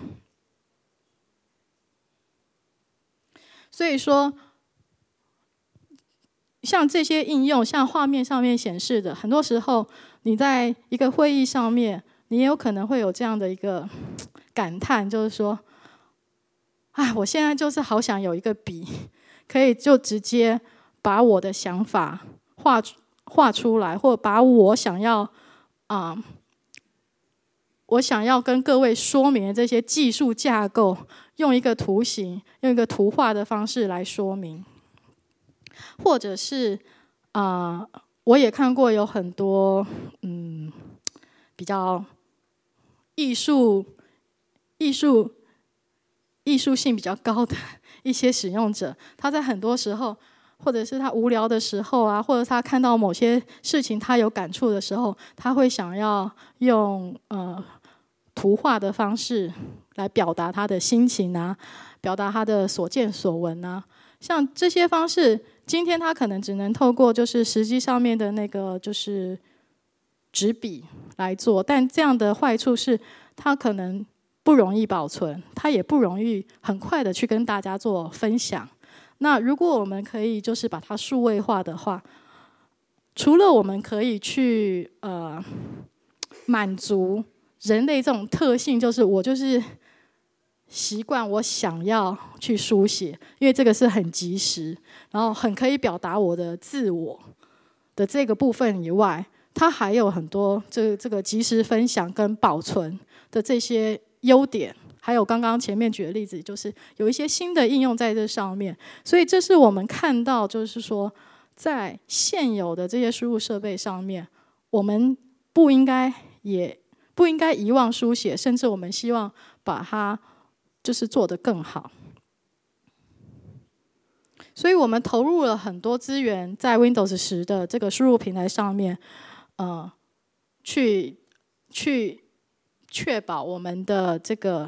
所以说，像这些应用，像画面上面显示的，很多时候你在一个会议上面，你也有可能会有这样的一个感叹，就是说，我现在就是好想有一个笔，可以就直接把我的想法画出来，或把我想要跟各位说明的这些技术架构，用一个图形、用一个图画的方式来说明。或者是我也看过有很多比较艺术性比较高的一些使用者，他在很多时候，或者是他无聊的时候啊，或者他看到某些事情他有感触的时候，他会想要用图画的方式来表达他的心情啊，表达他的所见所闻啊。像这些方式，今天他可能只能透过就是实际上面的那个就是纸笔来做，但这样的坏处是，它可能不容易保存，它也不容易很快的去跟大家做分享。那如果我们可以就是把它数位化的话，除了我们可以去满足人类这种特性，就是我就是习惯我想要去书写，因为这个是很及时，然后很可以表达我的自我的这个部分以外， 它还有很多这个即时分享跟保存的这些优点，还有刚刚前面举的例子，就是有一些新的应用在这上面。所以这是我们看到，就是说在现有的这些输入设备上面，我们不应该遗忘书写，甚至我们希望把它就是做得更好。所以我们投入了很多资源在 Windows 10的这个输入平台上面，去确保我们的这个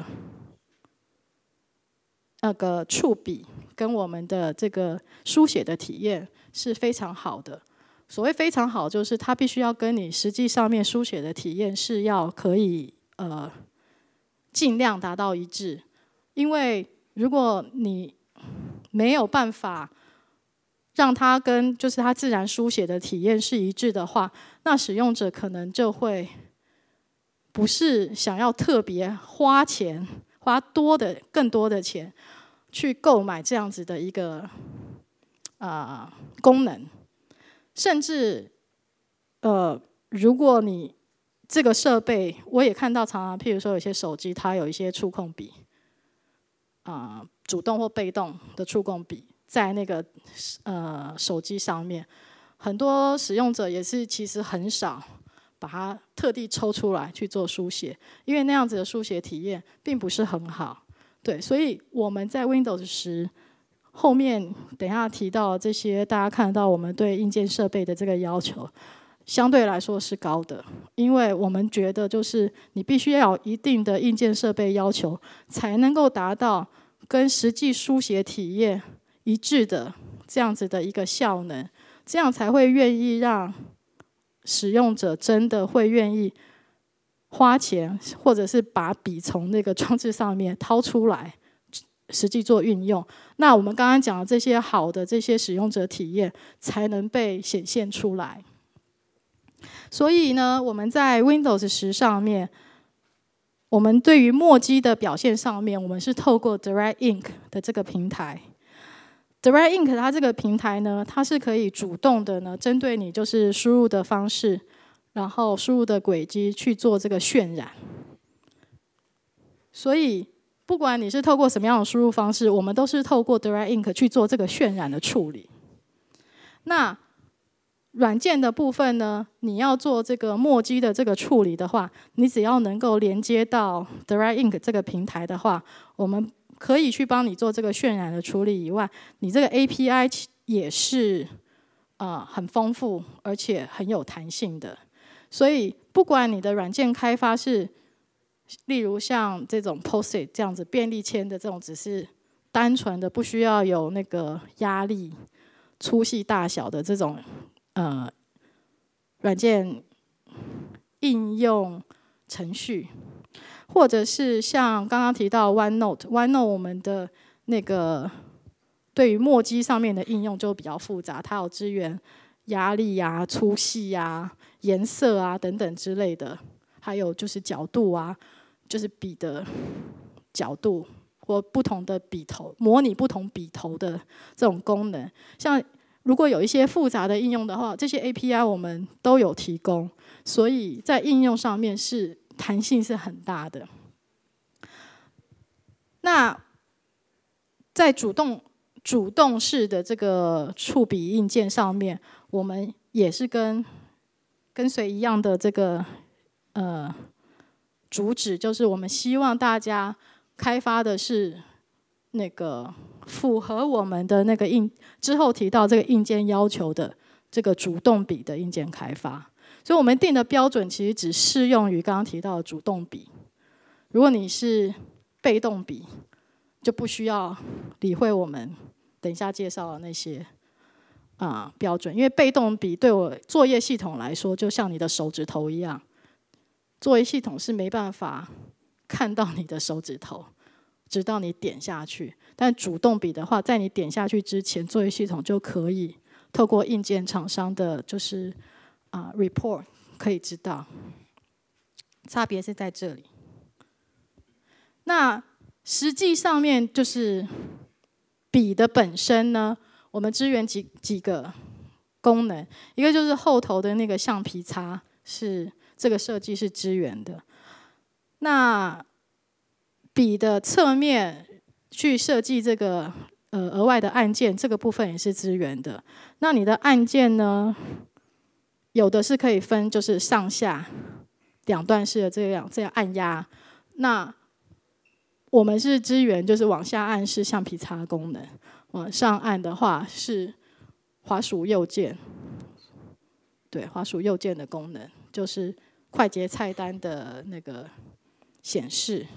触笔跟我们的这个书写的体验是非常好的。所谓非常好，就是它必须要跟你实际上面书写的体验是要可以尽量达到一致。因为如果你没有办法让它跟就是它自然书写的体验是一致的话，那使用者可能就会不是想要特别花更多的钱去购买这样子的一个功能。甚至如果你这个设备，我也看到常常譬如说有些手机它有一些触控笔，主动或被动的触控笔在那个手机上面，很多使用者也是其实很少把它特地抽出来去做书写，因为那样子的书写体验并不是很好。对，所以我们在 Windows 10后面等一下提到这些，大家看得到我们对硬件设备的这个要求相对来说是高的，因为我们觉得就是你必须要有一定的硬件设备要求，才能够达到跟实际书写体验一致的这样子的一个效能，这样才会愿意让使用者真的会愿意花钱，或者是把笔从那个装置上面掏出来实际做运用。那我们刚刚讲的这些好的这些使用者体验才能被显现出来。所以呢，我们在 Windows 10上面，我们对于墨迹的表现上面，我们是透过 Direct Ink 的这个平台。Direct Ink 它这个平台呢，它是可以主动的呢，针对你就是输入的方式，然后输入的轨迹去做这个渲染。所以不管你是透过什么样的输入方式，我们都是透过 Direct Ink 去做这个渲染的处理。那软件的部分呢，你要做这个墨迹的这个处理的话，你只要能够连接到 Direct Ink 这个平台的话，我们可以去帮你做这个渲染的处理以外，你这个 API 也是很丰富而且很有弹性的。所以不管你的软件开发是例如像这种 Post-it 这样子便利签的这种，只是单纯的不需要有那个压力粗细大小的这种软件应用程序，或者是像刚刚提到 OneNote 我们的那个对于墨迹上面的应用就比较复杂，它有支援压力啊、粗细啊、颜色啊等等之类的，还有就是角度啊，就是笔的角度或不同的笔头，模拟不同笔头的这种功能。像如果有一些复杂的应用的话，这些 API 我们都有提供，所以在应用上面是弹性是很大的。那在主动式的这个触笔硬件上面，我们也是跟随一样的这个主旨，就是我们希望大家开发的是那个符合我们的那个之后提到这个硬件要求的这个主动笔的硬件开发。所以我们定的标准其实只适用于刚刚提到的主动笔。如果你是被动笔，就不需要理会我们等一下介绍的那些标准，因为被动笔对我作业系统来说，就像你的手指头一样，作业系统是没办法看到你的手指头，直到你点下去。但主动笔的话，在你点下去之前，作业系统就可以透过硬件厂商的就是report 可以知道，差别是在这里。那实际上面就是笔的本身呢，我们支援几个功能，一个就是后头的那个橡皮擦是这个设计是支援的。那笔的侧面去设计这个额外的按键，这个部分也是支援的。那你的按键呢，有的是可以分，就是上下两段式的这样按压。那我们是支援，就是往下按是橡皮擦功能，往上按的话是滑鼠右键。对，滑鼠右键的功能就是快捷菜单的那个显示。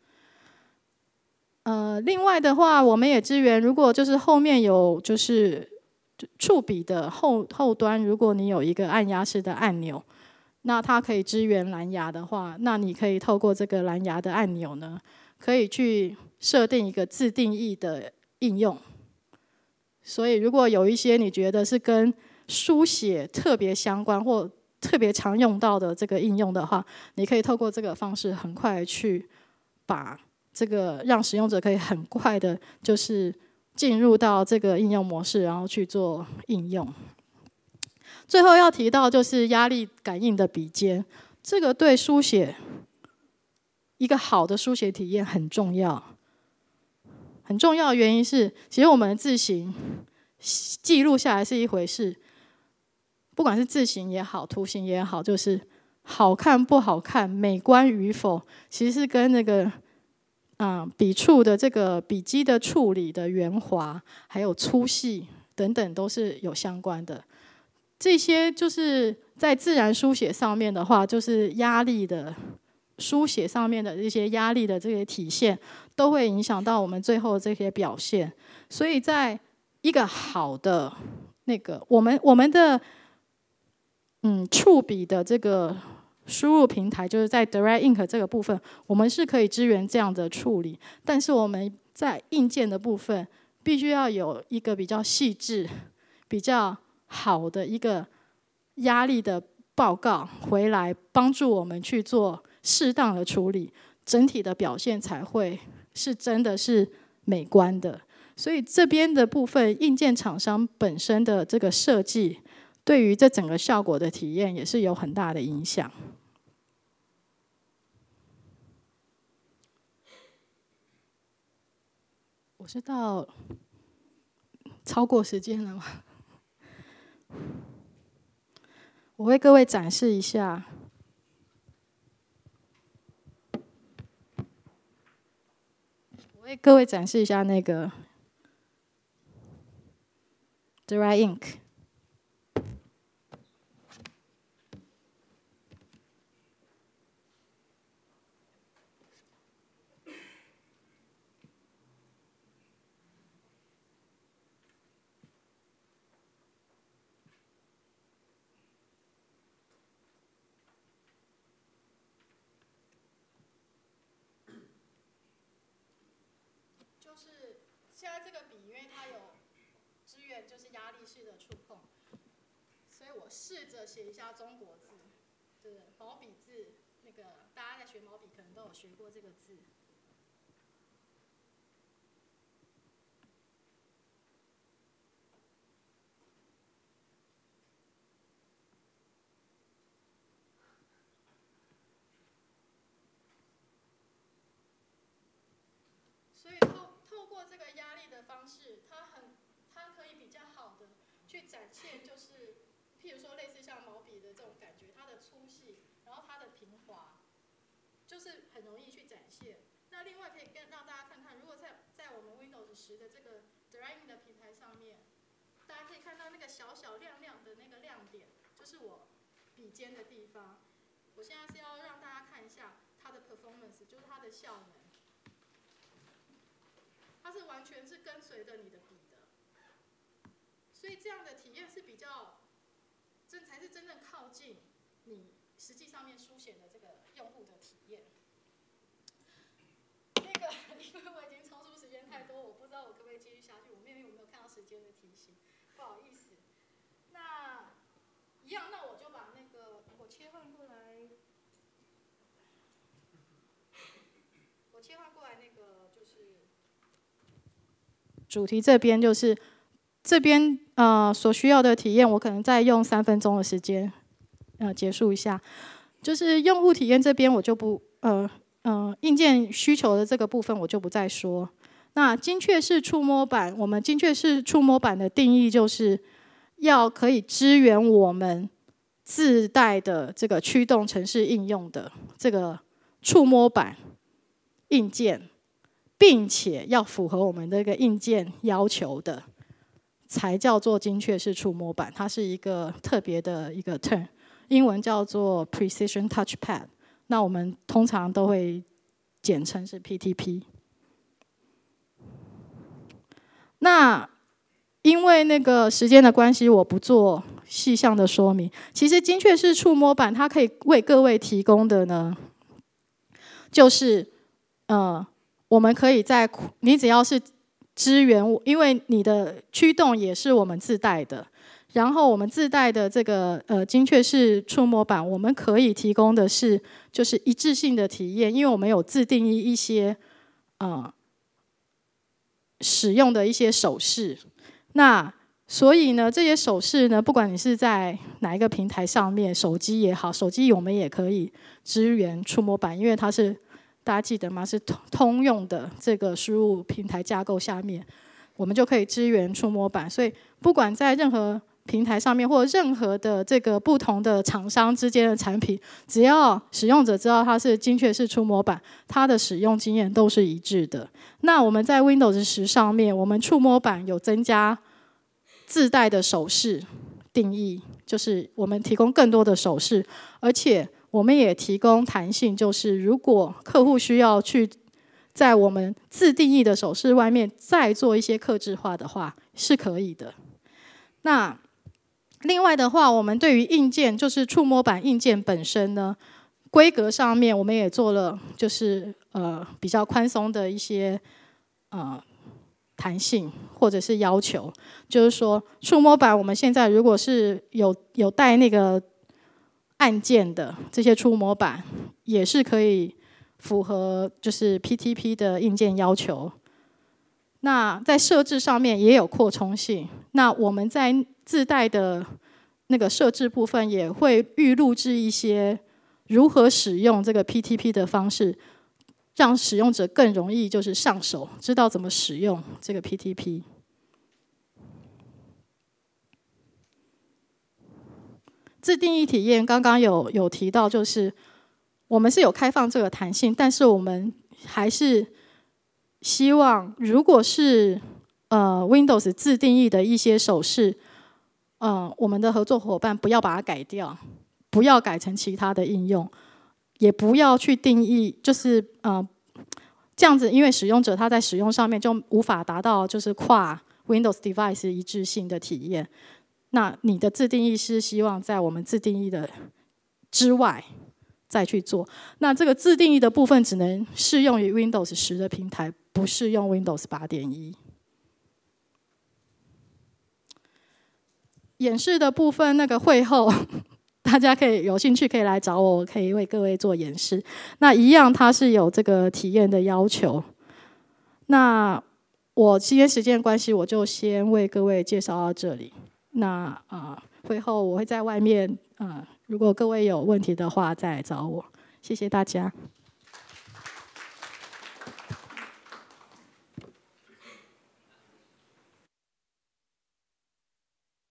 另外的话，我们也支援，如果就是后面有就是触笔的后端，如果你有一个按压式的按钮，那它可以支援蓝牙的话，那你可以透过这个蓝牙的按钮呢，可以去设定一个自定义的应用。所以如果有一些你觉得是跟书写特别相关或特别常用到的这个应用的话，你可以透过这个方式很快去把这个让使用者可以很快的就是进入到这个应用模式，然后去做应用。最后要提到就是压力感应的笔尖，这个对书写一个好的书写体验很重要。很重要的原因是，其实我们的字形记录下来是一回事，不管是字形也好，图形也好，就是好看不好看、美观与否，其实是跟那个笔触的这个笔迹的处理的圆滑，还有粗细等等都是有相关的。这些就是在自然书写上面的话，就是压力的书写上面的这些压力的这些体现，都会影响到我们最后这些表现。所以在一个好的那个我们的触笔的这个输入平台，就是在 Direct Ink 这个部分，我们是可以支援这样的处理，但是我们在硬件的部分，必须要有一个比较细致、比较好的一个压力的报告回来，帮助我们去做适当的处理，整体的表现才会是真的是美观的。所以这边的部分，硬件厂商本身的这个设计，对于这整个效果的体验也是有很大的影响。我是到超过时间了吗？我为各位展示一下。我为各位展示一下那个 Dry Ink。就是现在这个笔，因为它有支援就是压力式的触控，所以我试着写一下中国字，对，毛笔字，那个大家在学毛笔可能都有学过这个字。所以透过这个压力的方式，它可以比较好的去展现，就是譬如说类似像毛笔的这种感觉，它的粗细，然后它的平滑，就是很容易去展现。那另外可以让大家看看，如果在我们 Windows 10的这个 Drawing 的平台上面，大家可以看到那个小小亮亮的那个亮点，就是我笔尖的地方。我现在是要让大家看一下它的 performance， 就是它的效能。它是完全是跟随着你的笔的，所以这样的体验是比较，才是真正靠近你实际上面书写的这个用户的体验。那个，因为我已经超出时间太多，我不知道我可不可以继续下去。我妹妹有没有看到时间的提醒？不好意思。那一样，那我就把那个我切换过来，那个就是。主题这边就是这边所需要的体验，我可能再用3分钟的时间结束一下。就是用户体验这边我就不硬件需求的这个部分我就不再说。那精确式触摸板，我们精确式触摸板的定义就是要可以支援我们自带的这个驱动程式应用的这个触摸板硬件，并且要符合我们这个硬件要求的，才叫做精确式触摸板。它是一个特别的一个 term， 英文叫做 Precision Touchpad， 那我们通常都会简称是 PTP。那因为那个时间的关系，我不做细项的说明。其实精确式触摸板它可以为各位提供的呢，就是我们可以在你只要是支援，因为你的驱动也是我们自带的，然后我们自带的这个精确式触摸板，我们可以提供的是就是一致性的体验，因为我们有自定义一些使用的一些手势。那所以呢，这些手势呢，不管你是在哪一个平台上面，手机也好，手机我们也可以支援触摸板，因为它是大家记得吗？是通用的这个输入平台架构下面，我们就可以支援触摸板。所以不管在任何平台上面，或者任何的这个不同的厂商之间的产品，只要使用者知道它是精确式触摸板，它的使用经验都是一致的。那我们在 Windows 10上面，我们触摸板有增加自带的手势定义，就是我们提供更多的手势，而且我们也提供弹性，就是如果客户需要去在我们自定义的手势外面再做一些客制化的话，是可以的。那另外的话，我们对于硬件，就是触摸板硬件本身呢，规格上面我们也做了，就是比较宽松的一些弹性或者是要求，就是说触摸板我们现在如果是有带那个按键的这些触摸板，也是可以符合就是 PTP 的硬件要求。那在设置上面也有扩充性，那我们在自带的那个设置部分也会预录制一些如何使用这个 PTP 的方式，让使用者更容易就是上手，知道怎么使用这个 PTP。自定义体验刚刚有提到，就是我们是有开放这个弹性，但是我们还是希望，如果是Windows 自定义的一些手势，我们的合作伙伴不要把它改掉，不要改成其他的应用，也不要去定义，就是这样子，因为使用者他在使用上面就无法达到就是跨 Windows device 一致性的体验。那你的自定义是希望在我们自定义的之外再去做，那这个自定义的部分只能适用于 Windows 10的平台，不适用 Windows 8.1。演示的部分，那个会后大家可以有兴趣可以来找我，我可以为各位做演示。那一样它是有这个体验的要求。那我今天时间关系，我就先为各位介绍到这里。那会后我会在外面如果各位有问题的话再来找我。谢谢大家。